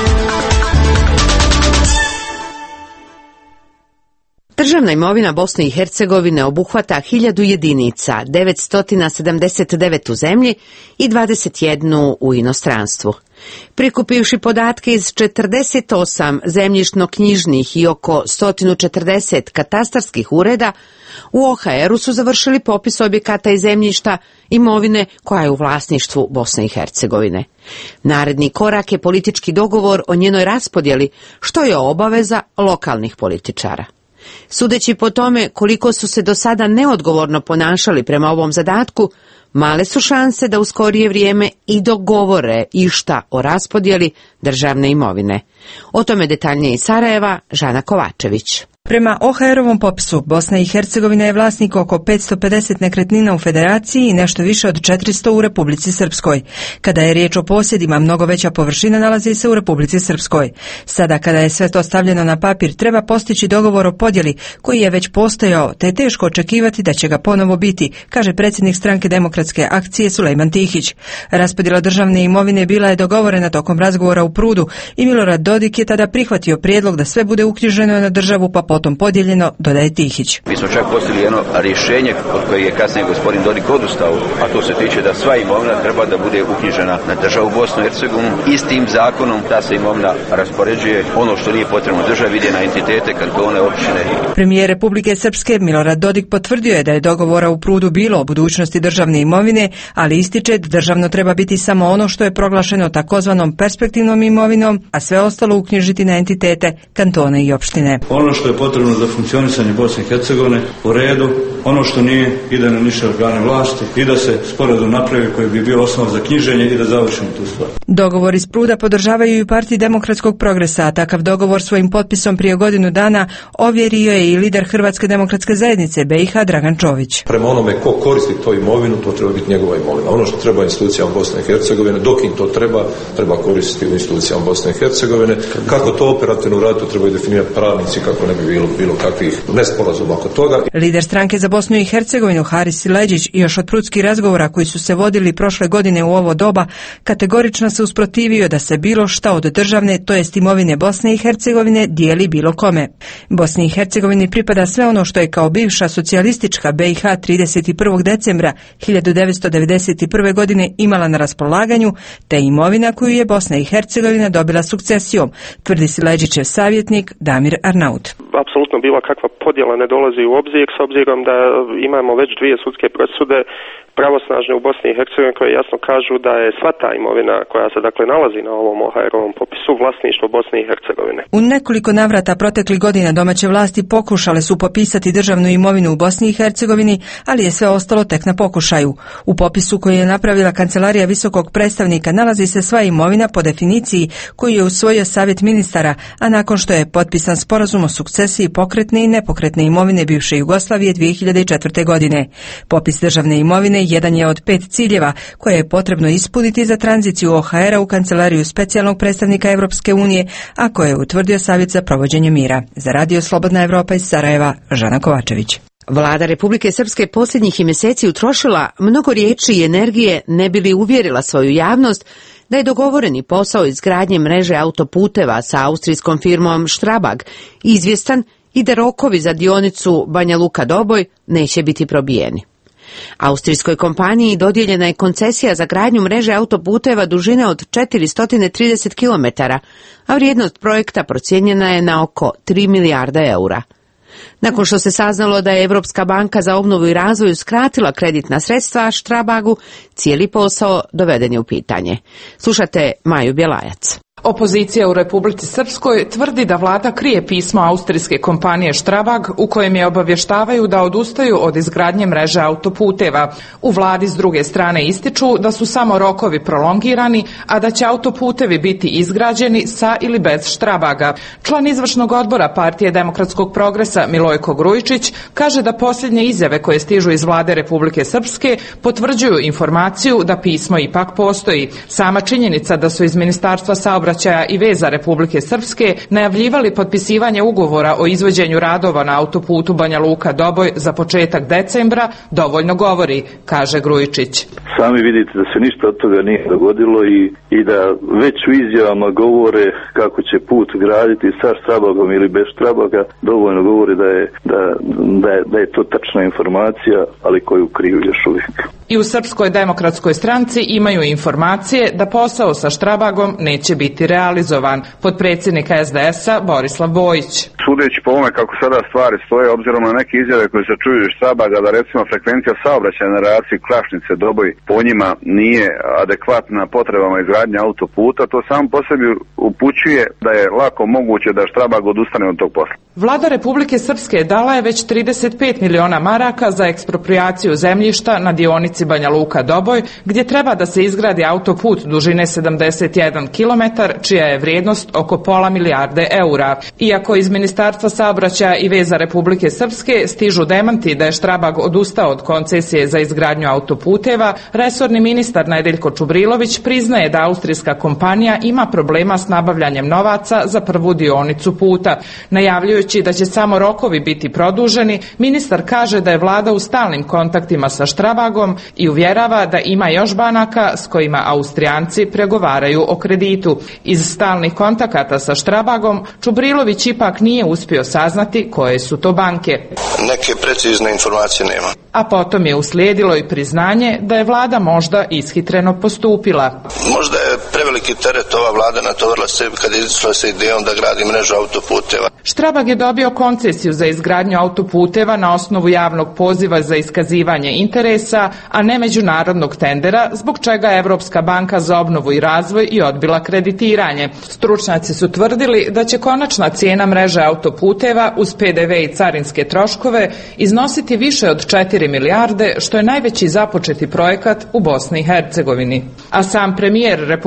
Državna imovina Bosne i Hercegovine obuhvata hiljadu jedinica, devetsto sedamdeset devet u zemlji i dvadeset jednu u inostranstvu. Prikupivši podatke iz četrdeset osam zemljišno-knjižnih i oko sto četrdeset katastarskih ureda, u O H R-u su završili popis objekata i zemljišta imovine koja je u vlasništvu Bosne i Hercegovine. Naredni korak je politički dogovor o njenoj raspodjeli, što je obaveza lokalnih političara. Sudeći po tome koliko su se do sada neodgovorno ponašali prema ovom zadatku, male su šanse da u skorije vrijeme i dogovore išta o raspodjeli državne imovine. O tome detaljnije iz Sarajeva, Žana Kovačević. Prema O H R-ovom popisu, Bosna i Hercegovina je vlasnik oko petsto pedeset nekretnina u Federaciji i nešto više od četiristo u Republici Srpskoj. Kada je riječ o posjedima, mnogo veća površina nalazi se u Republici Srpskoj. Sada, kada je sve to stavljeno na papir, treba postići dogovor o podjeli koji je već postojao, te je teško očekivati da će ga ponovo biti, kaže predsjednik stranke Demokratske akcije Sulejman Tihić. Raspodjela državne imovine bila je dogovorena tokom razgovora u Prudu i Milorad Dodik je tada prihvatio prijedlog da sve bude uknjiženo na državu, pa potom podijeljeno, dodaje Tihić. Mi smo čak postigli jedno rješenje od kojeg je kasnije gospodin Dodik odustao, a to se tiče da sva imovina treba da bude uknjižena na državu Bosnu i Hercegovinu. Istim zakonom ta se imovina raspoređuje, ono što nije potrebno državi ide na entitete, kantone, općine. Premijer Republike Srpske Milorad Dodik potvrdio je da je dogovora u Prudu bilo o budućnosti državne imovine, ali ističe da državno treba biti samo ono što je proglašeno takozvanom perspektivnom imovinom, a sve ostalo uknjižiti na entitete, kantone i opštine. Ono što je potrebno za funkcionisanje Bosne i Hercegovine u redu, ono što nije ide na niže organe vlasti i da se sporazum napravi koji bi bio osnov za knjiženje i da završimo tu stvar. Dogovor iz Pruda podržavaju i Partiji demokratskog progresa, a takav dogovor svojim potpisom prije godinu dana ovjerio je i lider Hrvatske demokratske zajednice B i H Dragan Čović. Prema onome ko koristi to imovinu, to treba biti njegova imovina. Ono što treba institucijama Bosne i Hercegovine, dok im to treba, treba koristiti u institucijama Bosne i Hercegovine. Kako to operativno raditi, trebaju definirati pravnici kako ne bi bilo, bilo kakvih nesporazuma oko toga. Lider stranke za Bosnu i Hercegovinu Haris Sileđić još od prudskih razgovora koji su se vodili prošle godine u ovo doba kategorično se usprotivio da se bilo šta od državne, to jest imovine Bosne i Hercegovine, dijeli bilo kome. Bosni i Hercegovini pripada sve ono što je kao bivša socijalistička B i H trideset prvog decembra hiljadu devetsto devedeset prve. godine imala na raspolaganju, te imovina koju je Bosna i Hercegovina dobila sukcesijom, tvrdi Sileđićev savjetnik Damir Arnaut. Apsolutno bila kakva podjela ne dolazi u obzir, s obzirom da imamo već dvije sudske presude pravosnažne u Bosni i Hercegovini koje jasno kažu da je sva ta imovina koja se dakle nalazi na ovom O H R-ovom popisu vlasništvo Bosne i Hercegovine. U nekoliko navrata proteklih godina domaće vlasti pokušale su popisati državnu imovinu u Bosni i Hercegovini, ali je sve ostalo tek na pokušaju. U popisu koji je napravila Kancelarija visokog predstavnika nalazi se sva imovina po definiciji koju je usvojio Savjet ministara, a nakon što je potpisan sporazum o sukcesiji pokretne i nepokretne imovine bivše Jugoslavije dvije hiljade četvrte. godine. Popis državne imovine jedan je od pet ciljeva koje je potrebno ispuniti za tranziciju O H R-a u Kancelariju specijalnog predstavnika Evropske unije, a koje je utvrdio Savjet za provođenje mira. Za Radio Slobodna Evropa iz Sarajeva, Žana Kovačević. Vlada Republike Srpske posljednjih je mjeseci utrošila mnogo riječi i energije ne bi li uvjerila svoju javnost da je dogovoreni posao izgradnje mreže autoputeva sa austrijskom firmom Strabag izvjestan i da rokovi za dionicu Banja Luka-Doboj neće biti probijeni. Austrijskoj kompaniji dodijeljena je koncesija za gradnju mreže autoputeva dužine od četiristo trideset kilometara, a vrijednost projekta procijenjena je na oko tri milijarde eura. Nakon što se saznalo da je Europska banka za obnovu i razvoj skratila kreditna sredstva Strabagu, cijeli posao doveden je u pitanje. Slušate Maju Bjelajac. Opozicija u Republici Srpskoj tvrdi da vlada krije pismo austrijske kompanije Strabag u kojem je obavještavaju da odustaju od izgradnje mreže autoputeva. U vladi s druge strane ističu da su samo rokovi prolongirani, a da će autoputevi biti izgrađeni sa ili bez Strabaga. Član izvršnog odbora Partije demokratskog progresa Milojko Grujičić kaže da posljednje izjave koje stižu iz vlade Republike Srpske potvrđuju informaciju da pismo ipak postoji. Sama činjenica da su iz Ministarstva saobraćaja i veza Republike Srpske najavljivali potpisivanje ugovora o izvođenju radova na autoputu Banja Luka-Doboj za početak decembra dovoljno govori, kaže Grujičić. Sami vidite da se ništa od toga nije dogodilo i, i da već u izjavama govore kako će put graditi sa Strabagom ili bez Strabaga, dovoljno govori da je, da, da je, da je to tačna informacija, ali koju kriju još uvijek. I u Srpskoj demokratskoj stranci imaju informacije da posao sa Strabagom neće biti realizovan. Potpredsjednik S D S-a Borislav Bojić. Sudeći po ovome kako sada stvari stoje, obzirom na neke izjave koje se čuju iz Strabaga, da recimo frekvencija saobraćaja na relaciji Krašnice Doboj po njima nije adekvatna potrebama izgradnje autoputa, to sam po sebi upućuje da je lako moguće da Strabag odustane od tog posla. Vlada Republike Srpske dala je već trideset pet miliona maraka za eksproprijaciju zemljišta na dionici Banja Luka-Doboj, gdje treba da se izgradi autoput dužine sedamdeset jedan kilometar, čija je vrijednost oko pola milijarde eura. Iako iz Ministarstva saobraćaja i veza Republike Srpske stižu demanti da je Strabag odustao od koncesije za izgradnju autoputeva, resorni ministar Nedeljko Čubrilović priznaje da austrijska kompanija ima problema s nabavljanjem novaca za prvu dionicu puta. Najavljujući da će samo rokovi biti produženi, ministar kaže da je vlada u stalnim kontaktima sa Strabagom i uvjerava da ima još banaka s kojima Austrijanci pregovaraju o kreditu. Iz stalnih kontakata sa Strabagom Čubrilović ipak nije uspio saznati koje su to banke. Neke precizne informacije nema. A potom je uslijedilo i priznanje da je vlada možda ishitreno postupila. Možda je preveliki teret ova vlada natovarila sebi kad je izašla sa idejom da gradi mrežu autoputeva. Strabag je dobio koncesiju za izgradnju autoputeva na osnovu javnog poziva za iskazivanje interesa, a ne međunarodnog tendera, zbog čega je Evropska banka za obnovu i razvoj i odbila kreditiranje. Stručnjaci su tvrdili da će konačna cijena mreže autoputeva uz P D V i carinske troškove iznositi više od četiri milijarde, što je najveći započeti projekat u Bosni i Hercegovini. A sam premijer Republike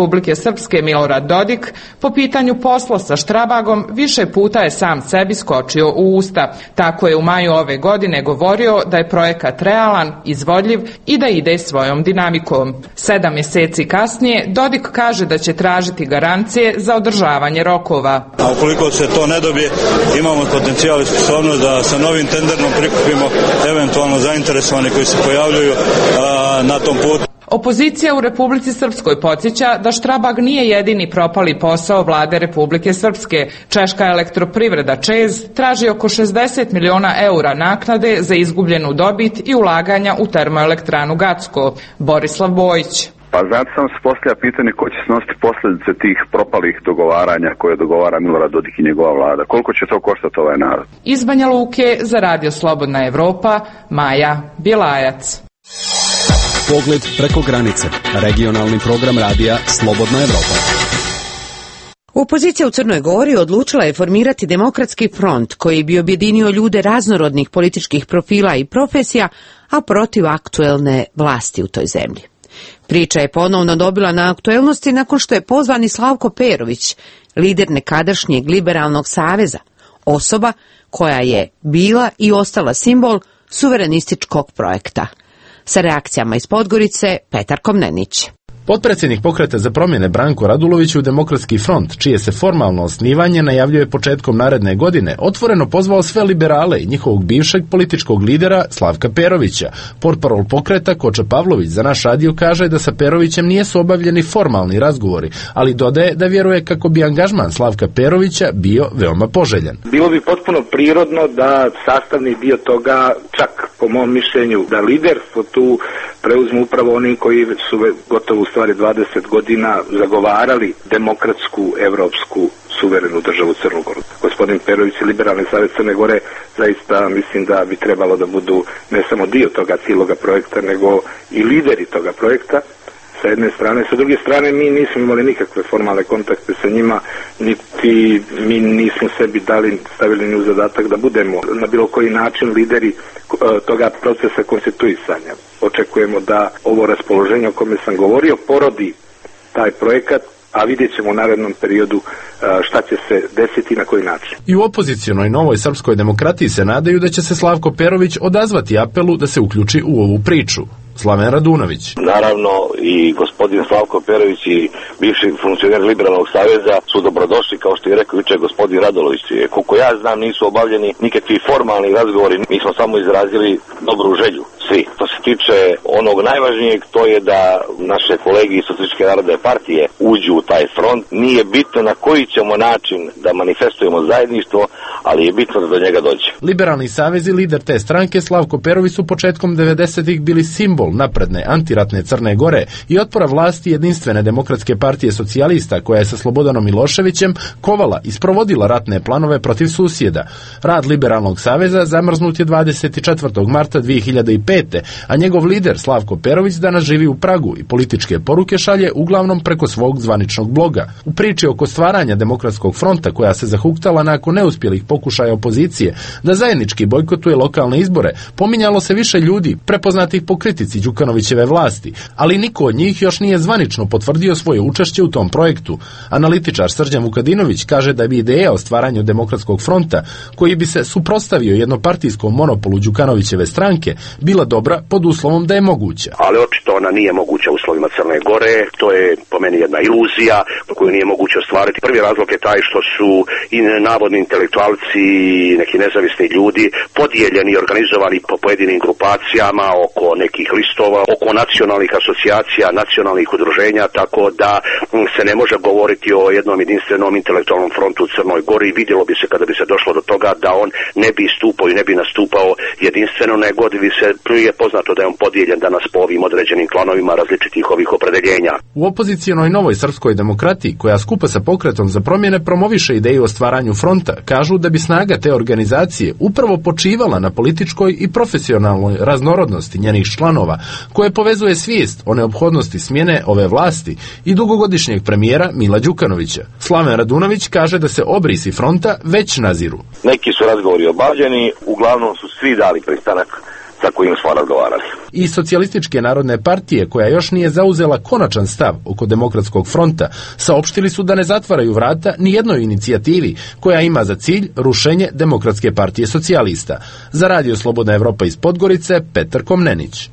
Srpske Milorad Dodik po pitanju posla sa Štrabagom više puta je sam sebi skočio u usta. Tako je u maju ove godine govorio da je projekat realan, izvodljiv i da ide svojom dinamikom. Sedam mjeseci kasnije Dodik kaže da će tražiti garancije za održavanje rokova. A ukoliko se to ne dobije, imamo potencijal i sposobnost da sa novim tenderom prikupimo eventualno zainteresovani koji se pojavljuju a, na tom putu. Opozicija u Republici Srpskoj podsjeća da Štrabag nije jedini propali posao vlade Republike Srpske. Češka elektroprivreda ČEZ traži oko šezdeset miliona eura naknade za izgubljenu dobit i ulaganja u termoelektranu Gacko. Borislav Bojić. Pa znate, sam se postavlja pitanje ko će snositi posljedice tih propalih dogovaranja koje dogovara Milorad Dodik i njegova vlada. Koliko će to koštati ovaj narod? Iz Banja Luke za Radio Slobodna Evropa, Maja Bjelajac. Pogled preko granice. Regionalni program radija Slobodna Evropa. Opozicija u Crnoj Gori odlučila je formirati demokratski front koji bi objedinio ljude raznorodnih političkih profila i profesija, a protiv aktuelne vlasti u toj zemlji. Priča je ponovno dobila na aktuelnosti nakon što je pozvan i Slavko Perović, lider nekadašnjeg Liberalnog saveza, osoba koja je bila i ostala simbol suverenističkog projekta. Sa reakcijama iz Podgorice, Petar Komnenić. Potpredsjednik Pokreta za promjene Branko Radulović u Demokratski front, čije se formalno osnivanje najavljuje početkom naredne godine, otvoreno pozvao sve liberale i njihovog bivšeg političkog lidera Slavka Perovića. Portparol Pokreta Koča Pavlović za naš radio kaže da sa Perovićem nijesu obavljeni formalni razgovori, ali dodaje da vjeruje kako bi angažman Slavka Perovića bio veoma poželjan. Bilo bi potpuno prirodno da sastavni dio toga, čak po mom mišljenju, da liderstvo tu preuzmu upravo oni koji su gotovo u stvari dvadeset godina zagovarali demokratsku, evropsku, suverenu državu Crnu Goru. Gospodin Perović i Liberalni savez Crne Gore zaista mislim da bi trebalo da budu ne samo dio toga cijeloga projekta, nego i lideri toga projekta. Sa jedne strane, sa druge strane mi nismo imali nikakve formalne kontakte sa njima, niti mi nismo sebi dali, stavili ni u zadatak da budemo na bilo koji način lideri toga procesa konstituisanja. Očekujemo da ovo raspoloženje o kome sam govorio porodi taj projekat, a vidjet ćemo u narednom periodu šta će se desiti i na koji način. I u opozicionoj Novoj srpskoj demokratiji se nadaju da će se Slavko Perović odazvati apelu da se uključi u ovu priču. Slaven Radunović. Naravno i gospodin Slavko Perović i bivši funkcioner Liberalnog saveza su dobrodošli, kao što je rekao jučer gospodin Radulović. Koliko ja znam nisu obavljeni nikakvi formalni razgovori, mi smo samo izrazili dobru želju. Svi. Što se tiče onog najvažnijeg, to je da naše kolege iz Socijalističke narodne partije uđu u taj front. Nije bitno na koji ćemo način da manifestujemo zajedništvo, ali je bitno da do njega dođe. Liberalni savez i lider te stranke Slavko Perović su početkom devedesetih bili simbol napredne antiratne Crne Gore i otpora vlasti Jedinstvene demokratske partije socijalista, koja je sa Slobodanom Miloševićem kovala i sprovodila ratne planove protiv susjeda. Rad Liberalnog saveza zamrznut je dvadeset četvrtog marta dvije hiljade pete. A njegov lider Slavko Perović danas živi u Pragu i političke poruke šalje uglavnom preko svog zvaničnog bloga. U priči oko stvaranja Demokratskog fronta, koja se zahuktala nakon neuspjelih pokušaja opozicije da zajednički bojkotuje lokalne izbore, pominjalo se više ljudi prepoznatih po kritici Đukanovićeve vlasti, ali niko od njih još nije zvanično potvrdio svoje učešće u tom projektu. Analitičar Srđan Vukadinović kaže da bi ideja o stvaranju Demokratskog fronta, koji bi se suprotstavio jednopartijskom monopolu Đukanovićeve stranke, bila dobra pod uslovom da je moguća. Ali očito ona nije moguća u uslovima Crne Gore, to je po meni jedna iluzija koju nije moguće ostvariti. Prvi razlog je taj što su i navodni intelektualci i neki nezavisni ljudi podijeljeni i organizovani po pojedinim grupacijama oko nekih listova, oko nacionalnih asocijacija, nacionalnih udruženja, tako da se ne može govoriti o jednom jedinstvenom intelektualnom frontu u Crnoj Gori. Vidjelo bi se kada bi se došlo do toga da on ne bi istupao i ne bi nastupao jedinstveno, nego bi se prije poznato da je on podijeljen danas po ovim određenim klanovima različitih ovih opredeljenja. U opozicijonoj Novoj srpskoj demokratiji, koja skupa sa Pokretom za promjene promoviše ideju o stvaranju fronta, kažu da bi snaga te organizacije upravo počivala na političkoj i profesionalnoj raznorodnosti njenih članova, koje povezuje svijest o neophodnosti smjene ove vlasti i dugogodišnjeg premijera Mila Đukanovića. Slaven Radunović kaže da se obrisi fronta već naziru. Neki su razgovori obavljeni, uglavnom su svi dali pristanak sa kojim smo razgovarali. I Socijalističke narodne partije, koja još nije zauzela konačan stav oko Demokratskog fronta, saopštili su da ne zatvaraju vrata ni jednoj inicijativi koja ima za cilj rušenje Demokratske partije socijalista. Za Radio Slobodna Evropa iz Podgorice, Petar Komnenić.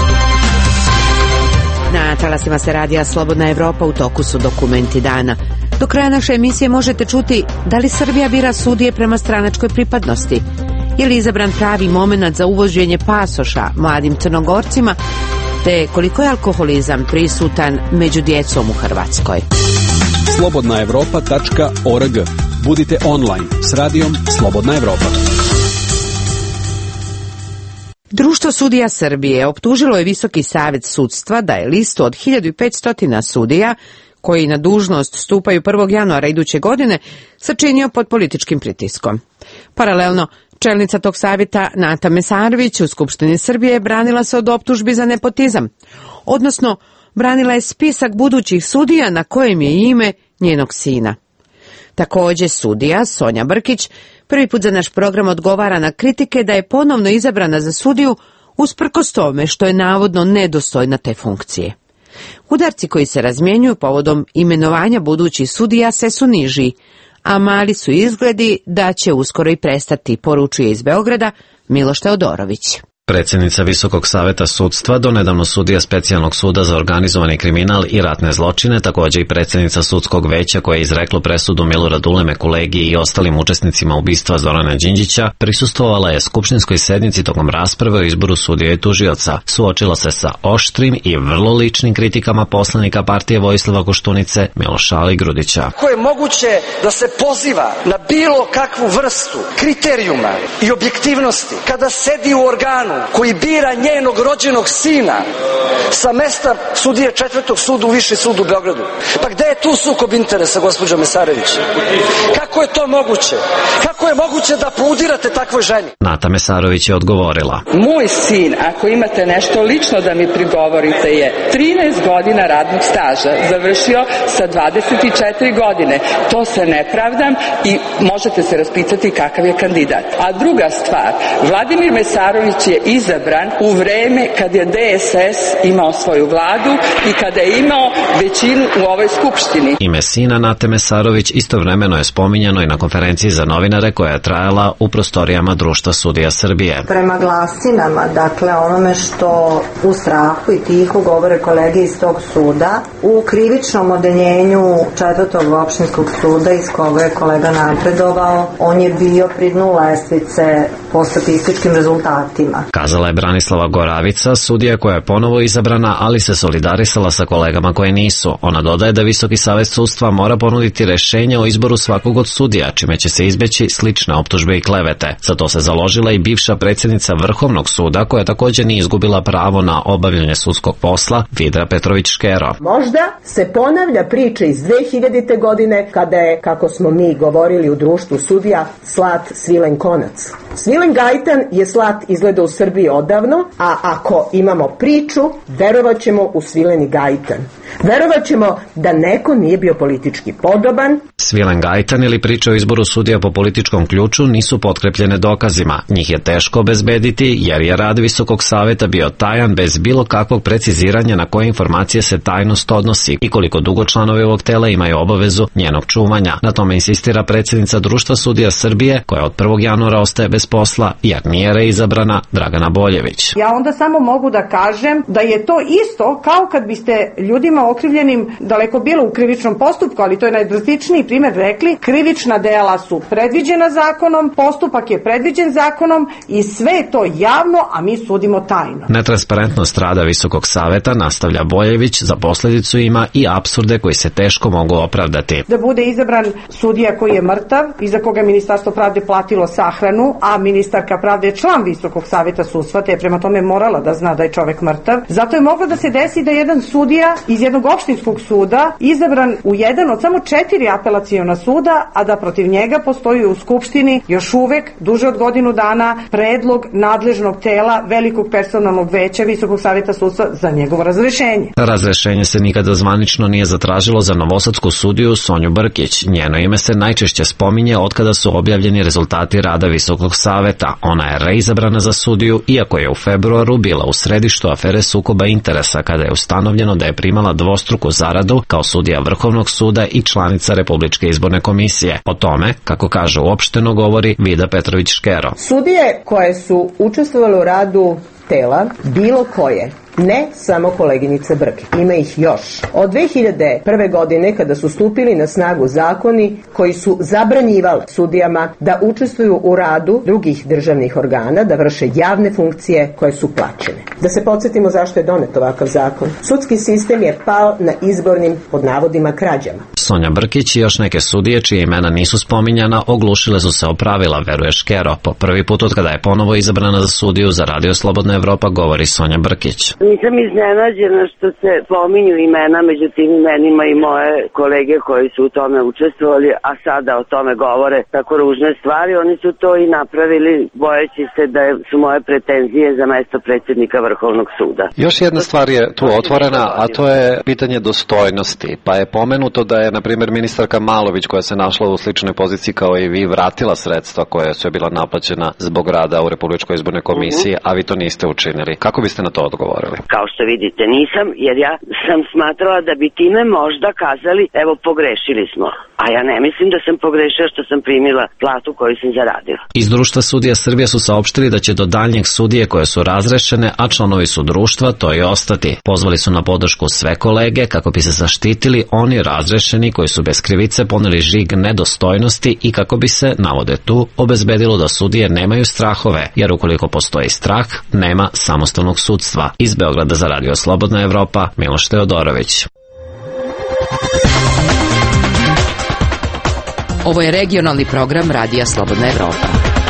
Na talasima se Radija Slobodna Evropa, u toku su dokumenti dana. Do kraja naše emisije možete čuti da li Srbija bira sudije prema stranačkoj pripadnosti, je li izabran pravi moment za uvođenje pasoša mladim Crnogorcima, te koliko je alkoholizam prisutan među djecom u Hrvatskoj. slobodna evropa tačka org. Budite online s radijom Slobodna Evropa. Društvo sudija Srbije optužilo je Visoki savet sudstva da je listu od hiljadu petsto sudija koji na dužnost stupaju prvog januara iduće godine sačinio pod političkim pritiskom. Paralelno, čelnica tog savjeta Nata Mesarović u Skupštini Srbije branila se od optužbi za nepotizam, odnosno branila je spisak budućih sudija na kojem je ime njenog sina. Također sudija Sonja Brkić prvi put za naš program odgovara na kritike da je ponovno izabrana za sudiju usprkos tome što je navodno nedostojna te funkcije. Udarci koji se razmjenjuju povodom imenovanja budućih sudija sve su niži, a mali su izgledi da će uskoro i prestati, poručuje iz Beograda Miloš Teodorović. Predsjednica Visokog saveta sudstva, donedavno sudija Specijalnog suda za organizovani kriminal i ratne zločine, također i predsjednica sudskog veća koja je izreklo presudu Miloradu Ulemeku, Legiji i ostalim učesnicima ubistva Zorana Đinđića, prisustvovala je skupštinskoj sednici tokom rasprave o izboru sudija i tužioca. Suočila se sa oštrim i vrlo ličnim kritikama poslanika partije Vojislava Koštunice, Miloša Aligrudića. Kako je moguće da se poziva na bilo kakvu vrstu kriterijuma i objektivnosti kada sedi u organu koji bira njenog rođenog sina sa mesta sudije četvrtog suda u Viši sud u Beogradu? Pa gde je tu sukob interesa, gospođo Mesarović? Kako je to moguće? Kako je moguće da aplaudirate takvoj ženi? Nata Mesarović je odgovorila. Moj sin, ako imate nešto lično da mi prigovorite, je trinaest godina radnog staža završio sa dvadeset četiri godine. To se ne pravdam i možete se raspitati kakav je kandidat. A druga stvar, Vladimir Mesarović je izabran u vreme kad je D S S imao svoju vladu i kada je imao većinu u ovoj skupštini. Ime sina Nate Mesarović istovremeno je spominjano i na konferenciji za novinare koja je trajala u prostorijama Društva sudija Srbije. Prema glasinama, dakle onome što u strahu i tiho govore kolege iz tog suda, u krivičnom odeljenju četvrtog opštinskog suda iz koga je kolega napredovao, on je bio pri dnu lestvice po statističkim rezultatima. Kazala je Branislava Goravica, sudija koja je ponovo izabrana, ali se solidarisala sa kolegama koje nisu. Ona dodaje da Visoki savet sudstva mora ponuditi rešenje o izboru svakog od sudija, čime će se izbeći slične optužbe i klevete. Za to se založila i bivša predsjednica Vrhovnog suda, koja također nije izgubila pravo na obavljanje sudskog posla, Vidra Petrović-Škero. Možda se ponavlja priča iz dve hiljadite. godine, kada je, kako smo mi govorili u Društvu sudija, slat svilen konac. Svilen Gajtan je slat izgleda u Srbiji odavno, a ako imamo priču, verovat ćemo u svileni Gajtan. Verovat ćemo da neko nije bio politički podoban. Svilen Gajtan ili priča o izboru sudija po političkom ključu nisu potkrepljene dokazima. Njih je teško obezbediti jer je rad Visokog saveta bio tajan bez bilo kakvog preciziranja na koje informacije se tajnost odnosi i koliko dugo članovi ovog tela imaju obavezu njenog čuvanja. Na tome insistira predsjednica Društva sudija Srbije, koja od prvog januara ostaje bez posla jer nije reizabrana, Dragana Boljević. Ja onda samo mogu da kažem da je to isto kao kad biste ljudima okrivljenim daleko bilo u krivičnom postupku, ali to je najdrastičniji primjer, rekli krivična dela su predviđena zakonom, postupak je predviđen zakonom i sve je to javno, a mi sudimo tajno. Netransparentnost rada Visokog saveta, nastavlja Boljević, za posljedicu ima i apsurde koji se teško mogu opravdati. Da bude izabran sudija koji je mrtav i za koga Ministarstvo pravde platilo sahranu, a ministarka pravde je član Visokog saveta sudstva, te je prema tome morala da zna da je čovek mrtav. Zato je moglo da se desi da jedan sudija iz jednog opštinskog suda izabran u jedan od samo četiri apelaciona suda, a da protiv njega postoji u Skupštini još uvek duže od godinu dana predlog nadležnog tela Velikog personalnog veća Visokog saveta sudstva za njegovo razrešenje. Razrešenje se nikada zvanično nije zatražilo za novosadsku sudiju Sonju Brkić. Njeno ime se najčešće spominje otkada su objavljeni rezultati rada Visokog saveta. Ona je reizabrana za sudiju, iako je u februaru bila u središtu afere sukoba interesa kada je ustanovljeno da je primala dvostruku zaradu kao sudija Vrhovnog suda i članica Republičke izborne komisije. O tome, kako kaže uopšteno, govori Vida Petrović-Škero. Sudije koje su učestvovale u radu tela, bilo koje, ne samo koleginice Brkić, ima ih još. Od dve hiljade prve. godine, kada su stupili na snagu zakoni koji su zabranjivali sudijama da učestvuju u radu drugih državnih organa, da vrše javne funkcije koje su plaćene. Da se podsjetimo zašto je donet ovakav zakon. Sudski sistem je pao na izbornim, pod navodima, krađama. Sonja Brkić i još neke sudije čije imena nisu spominjana oglušile su se o pravila, veruje Škero. Po prvi put od kada je ponovo izabrana za sudiju za Radio Slobodna Evropa, govori Sonja Brkić. Nisam iznenađena što se pominju imena među tim imenima i moje kolege koji su u tome učestvovali, a sada o tome govore tako ružne stvari. Oni su to i napravili bojeći se da su moje pretenzije za mesto predsjednika Vrhovnog suda. Još jedna stvar je tu otvorena, a to je pitanje dostojnosti. Pa je pomenuto da je, na primjer, ministarka Malović, koja se našla u sličnoj poziciji kao i vi, vratila sredstva koja su je bila naplaćena zbog rada u Republičkoj izbornoj komisiji, a vi to niste učinili. Kako biste na to odgovorili? Kao što vidite, nisam, jer ja sam smatrala da bi time možda kazali, evo, pogrešili smo. A ja ne mislim da sam pogrešila što sam primila platu koju sam zaradila. Iz Društva sudija Srbije su saopštili da će do daljnjeg sudije koje su razrešene, a članovi su društva, to i ostati. Pozvali su na podršku sve kolege kako bi se zaštitili oni razrešeni koji su bez krivice poneli žig nedostojnosti i kako bi se, navode tu, obezbedilo da sudije nemaju strahove, jer ukoliko postoji strah, nema samostalnog sudstva. Iz Beograda za Radio Slobodna Evropa, Miloš Teodorović. Ovo je regionalni program Radija Slobodna Evropa.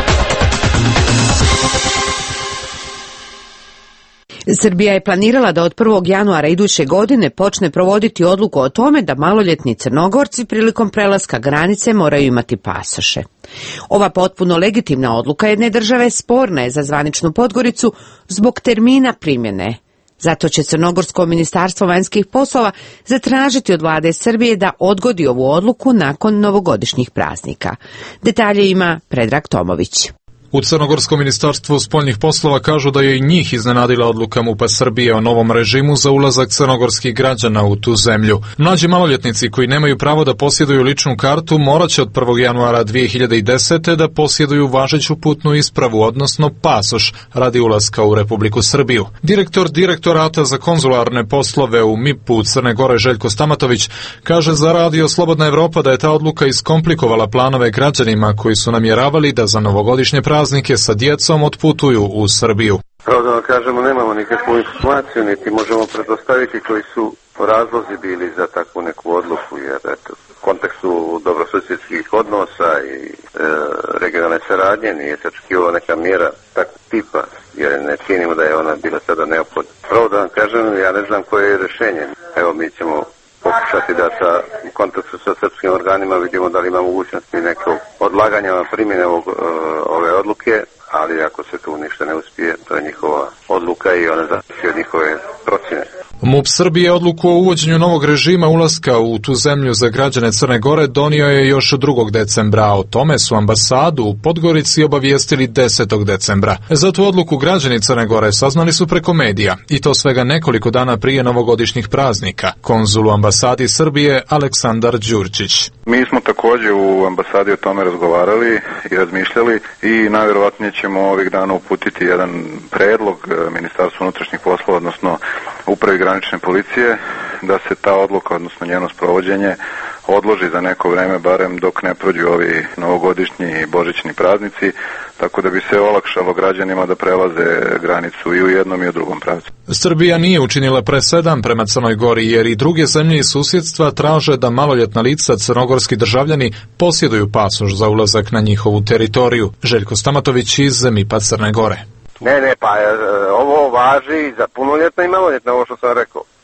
Srbija je planirala da od prvog januara iduće godine počne provoditi odluku o tome da maloljetni Crnogorci prilikom prelaska granice moraju imati pasoše. Ova potpuno legitimna odluka jedne države sporna je za zvaničnu Podgoricu zbog termina primjene. Zato će Crnogorsko ministarstvo vanjskih poslova zatražiti od vlade Srbije da odgodi ovu odluku nakon novogodišnjih praznika. Detalje ima Predrag Tomović. U Crnogorskom ministarstvu spoljnih poslova kažu da je i njih iznenadila odluka MUP-a Srbije o novom režimu za ulazak crnogorskih građana u tu zemlju. Mlađi maloljetnici koji nemaju pravo da posjeduju ličnu kartu morat će od prvog januara dve hiljade desete. da posjeduju važeću putnu ispravu, odnosno pasoš, radi ulaska u Republiku Srbiju. Direktor Direktorata za konzularne poslove u M I P-u Crne Gore Željko Stamatović kaže za Radio Slobodna Evropa da je ta odluka iskomplikovala planove građanima koji su namjeravali da za novogodišnje praznike sa djecom otputuju u Srbiju. Pravo da vam kažemo, nemamo nikakvu informaciju, niti možemo pretpostaviti koji su razlozi bili za takvu neku odluku, jer eto, u kontekstu dobrosusjedskih odnosa i e, regionalne saradnje nije se očekivala neka mjera takvog tipa, jer ne činimo da je ona bila sada neophodna. Pravo da vam kažem, ja ne znam koje je rješenje. Evo, mi ćemo pokušati da sa, u kontaktu sa srpskim organima vidimo da li ima mogućnosti nekog odlaganja primjene ovog, e, ove odluke, ali ako se tu ništa ne uspije, to je njihova odluka i ona zavisi od njihove procjene. MUP Srbije odluku o uvođenju novog režima ulaska u tu zemlju za građane Crne Gore donio je još drugog decembra, a o tome su ambasadu u Podgorici obavijestili desetog decembra. Za tu odluku građani Crne Gore saznali su preko medija, i to svega nekoliko dana prije novogodišnjih praznika. Konzul u ambasadi Srbije Aleksandar Đurčić. Mi smo također u ambasadi o tome razgovarali i razmišljali i najvjerovatnije ćemo ovih dana uputiti jedan predlog Ministarstvu unutrašnjih poslova, odnosno Upravi granične policije, da se ta odluka, odnosno njeno sprovođenje, odloži za neko vreme, barem dok ne prođu ovi novogodišnji i božićni praznici, tako da bi se olakšalo građanima da prelaze granicu i u jednom i u drugom pravcu. Srbija nije učinila presedan prema Crnoj Gori, jer i druge zemlje iz susjedstva traže da maloljetna lica, crnogorski državljani, posjeduju pasoš za ulazak na njihovu teritoriju. Željko Stamatović iz M I P-a Crne Gore. Ne, ne, pa ovo važi za punoljetna i maloljetna, ovo što sam rekao.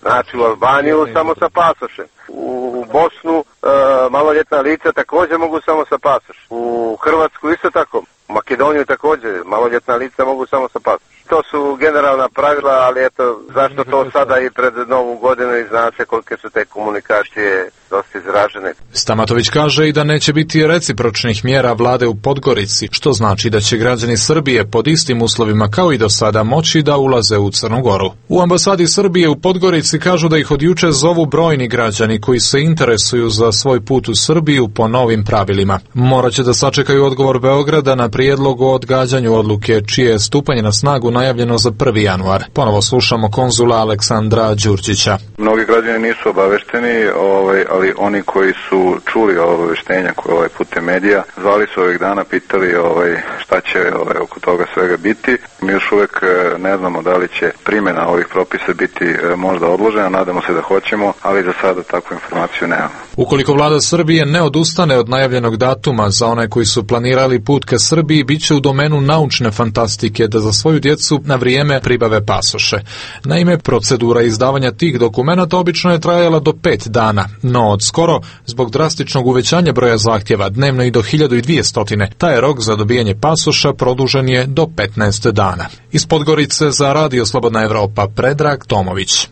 Znači u Albaniju samo sa pasošem. U Bosnu e, maloljetna lica također mogu samo sa pasošem. U Hrvatsku isto tako. U Makedoniju također maloljetna lica mogu samo sa pasošem. To su generalna pravila, ali eto, zašto to sada i pred Novu godinu i zna se kolike su te komunikacije dosta izražene. Stamatović kaže i da neće biti recipročnih mjera vlade u Podgorici, što znači da će građani Srbije pod istim uslovima kao i do sada moći da ulaze u Crnu Goru. U ambasadi Srbije u Podgorici kažu da ih od juče zovu brojni građani koji se interesuju za svoj put u Srbiju po novim pravilima. Moraće da sačekaju odgovor Beograda na prijedlog o odgađanju odluke, čije je stupanje na snagu najavljeno za prvi januar. Ponovo slušamo konzula Aleksandra Đurđića. Mnogi građani nisu obavešteni, ovaj, ali oni koji su čuli obaveštenja koje ovaj putem medija, zvali su ovih dana, pitali ovaj, šta će ovaj, oko toga svega biti. Mi još uvijek ne znamo da li će primjena ovih propisa biti možda odložena, nadamo se da hoćemo, ali za sada takvu informaciju nemamo. Ukoliko vlada Srbije ne odustane od najavljenog datuma za one koji su planirali put ka Srbiji, bit će u domenu naučne fantastike da za svoju djecu na vrijeme pribave pasoše. Naime, procedura izdavanja tih dokumenata obično je trajala do pet dana, no od skoro, zbog drastičnog uvećanja broja zahtjeva dnevno i do hiljadu dvjesto, taj rok za dobijanje pasoša produžen je do petnaest dana. Iz Podgorice za Radio Slobodna Evropa, Predrag Tomović.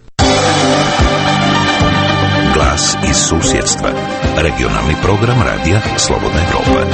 Glas iz susjedstva. Regionalni program Radija Slobodna Evropa.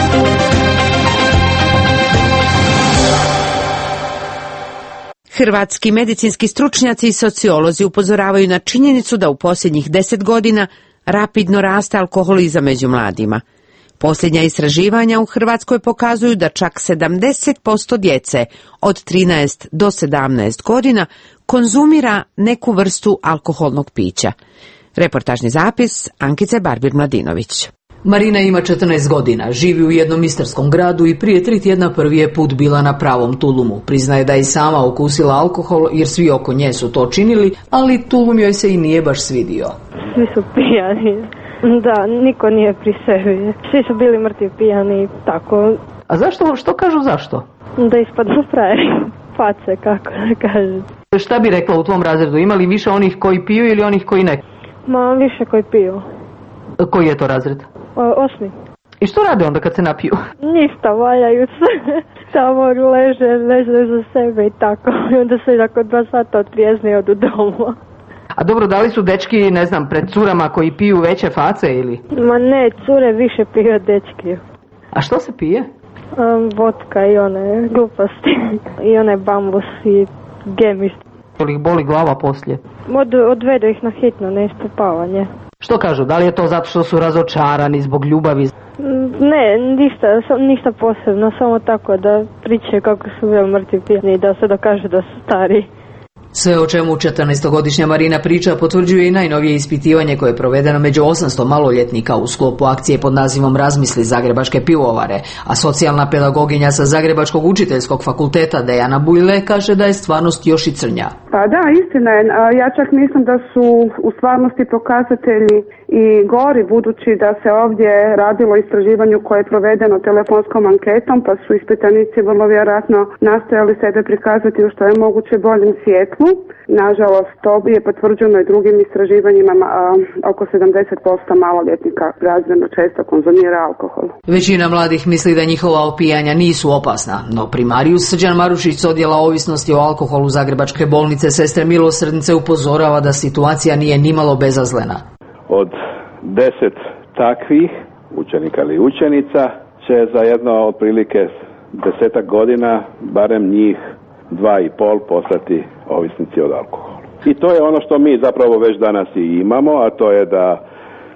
Hrvatski medicinski stručnjaci i sociolozi upozoravaju na činjenicu da u posljednjih deset godina rapidno raste alkoholizam među mladima. Posljednja istraživanja u Hrvatskoj pokazuju da čak sedamdeset posto djece od trinaest do sedamnaest godina konzumira neku vrstu alkoholnog pića. Reportažni zapis Ankice Barbir-Mladinović. Marina ima četrnaest godina, živi u jednom istarskom gradu i prije tri tjedna prvi je put bila na pravom tulumu. Priznaje da je i sama okusila alkohol jer svi oko nje su to činili, ali tulum joj se i nije baš svidio. Svi su pijani. Da, niko nije pri sebi. Svi su bili mrtvi pijani, tako. A zašto? Što kažu zašto? Da ispadnu frajeri. Face, kako da kažem. Šta bi rekla u tvom razredu? Ima li više onih koji piju ili onih koji ne? Ma, više koji piju. Koji je to razred? O, osmi. I što rade onda kad se napiju? Ništa, valjaju se. Tamo leže, leže za sebe i tako. I onda se nakon dva sata otrijezni odu doma. A dobro, da li su dečki, ne znam, pred curama koji piju veće face ili? Ma ne, cure više piju od dečki. A što se pije? Um, vodka i one gluposti. I one bambus i gemiš. Ili ih boli glava poslije? Od, odvedu ih na hitno, ne ispopavanje. Što kažu, da li je to zato što su razočarani zbog ljubavi? Ne, ništa, ništa posebno, samo tako da pričaju kako su bili mrtvi pijani i da se dokaže da su stari. Sve o čemu četrnaestogodišnja Marina priča potvrđuje i najnovije ispitivanje koje je provedeno među osamsto maloljetnika u sklopu akcije pod nazivom Razmisli Zagrebačke pivovare, a socijalna pedagoginja sa Zagrebačkog učiteljskog fakulteta Dejana Bujle kaže da je stvarnost još i crnja. Pa da, istina je. Ja čak mislim da su u stvarnosti pokazatelji i gori, budući da se ovdje radilo o istraživanju koje je provedeno telefonskom anketom, pa su ispitanici vrlo vjerojatno nastojali sebe prikazati u što je moguće boljem svjetlu. Nažalost, to je potvrđeno i drugim istraživanjima, a, oko sedamdeset posto maloljetnika razmjerno često konzumira alkohol. Većina mladih misli da njihova opijanja nisu opasna, no primarijus Srđan Marušić s odjela ovisnosti o alkoholu Zagrebačke bolnice Sestre Milosrdnice upozorava da situacija nije nimalo bezazlena. Od deset takvih učenika ili učenica će za jedno otprilike desetak godina barem njih dva i pol postati ovisnici od alkohola. I to je ono što mi zapravo već danas i imamo, a to je da e,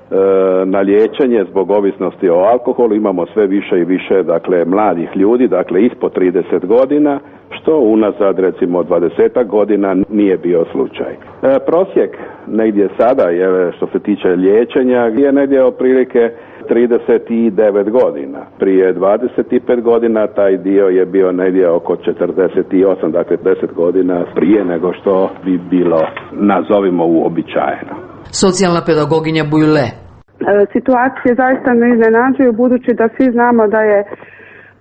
na liječenje zbog ovisnosti o alkoholu imamo sve više i više, dakle, mladih ljudi, dakle, ispod trideset godina, što unazad recimo dvadesetak godina nije bio slučaj. E, prosjek negdje sada, je, što se tiče liječenja, je negdje otprilike trideset devet godina. Prije dvadeset pet godina taj dio je bio negdje oko četrdeset osam, dakle deset godina prije nego što bi bilo, nazovimo, uobičajeno. Socijalna pedagoginja Bujle. Situacije zaista me iznenađuju, budući da svi znamo da je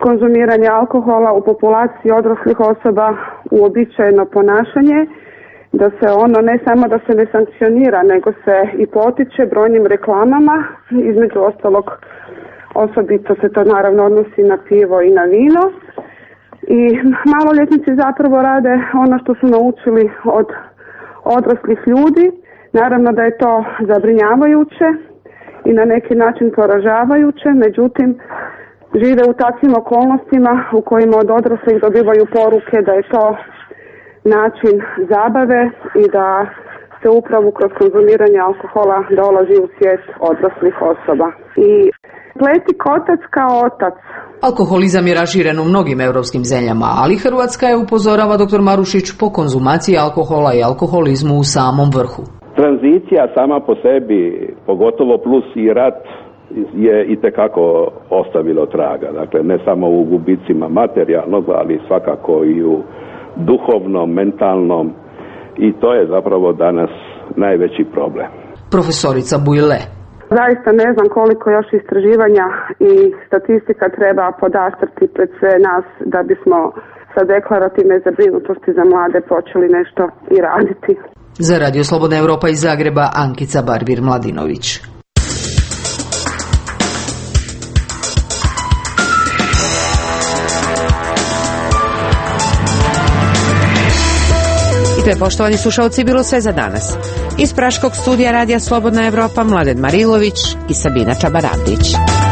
konzumiranje alkohola u populaciji odraslih osoba uobičajeno ponašanje da se ono ne samo da se ne sankcionira, nego se i potiče brojnim reklamama, između ostalog osobito se to naravno odnosi na pivo i na vino. I maloljetnici zapravo rade ono što su naučili od odraslih ljudi. Naravno da je to zabrinjavajuće i na neki način poražavajuće, međutim žive u takvim okolnostima u kojima od odraslih dobivaju poruke da je to način zabave i da se upravo kroz konzumiranje alkohola dolazi u svijet odraslih osoba. I pleti kotac kao otac. Alkoholizam je raširen u mnogim europskim zemljama, ali Hrvatska je, upozorava doktor Marušić, po konzumaciji alkohola i alkoholizmu u samom vrhu. Tranzicija sama po sebi, pogotovo plus i rat, je itekako ostavilo traga. Dakle, ne samo u gubicima materijalnog, ali svakako i u duhovnom, mentalnom, i to je zapravo danas najveći problem. Profesorica Bujle. Zaista ne znam koliko još istraživanja i statistika treba podastrti pred sve nas da bismo sa deklarativne zabrinutosti za mlade počeli nešto i raditi. Za Radio Slobodna Evropa iz Zagreba, Ankica Barbir-Mladinović. I to je, poštovani slušalci, bilo sve za danas. Iz praškog studija Radija Slobodna Evropa Mladen Marilović i Sabina Čabaravdić.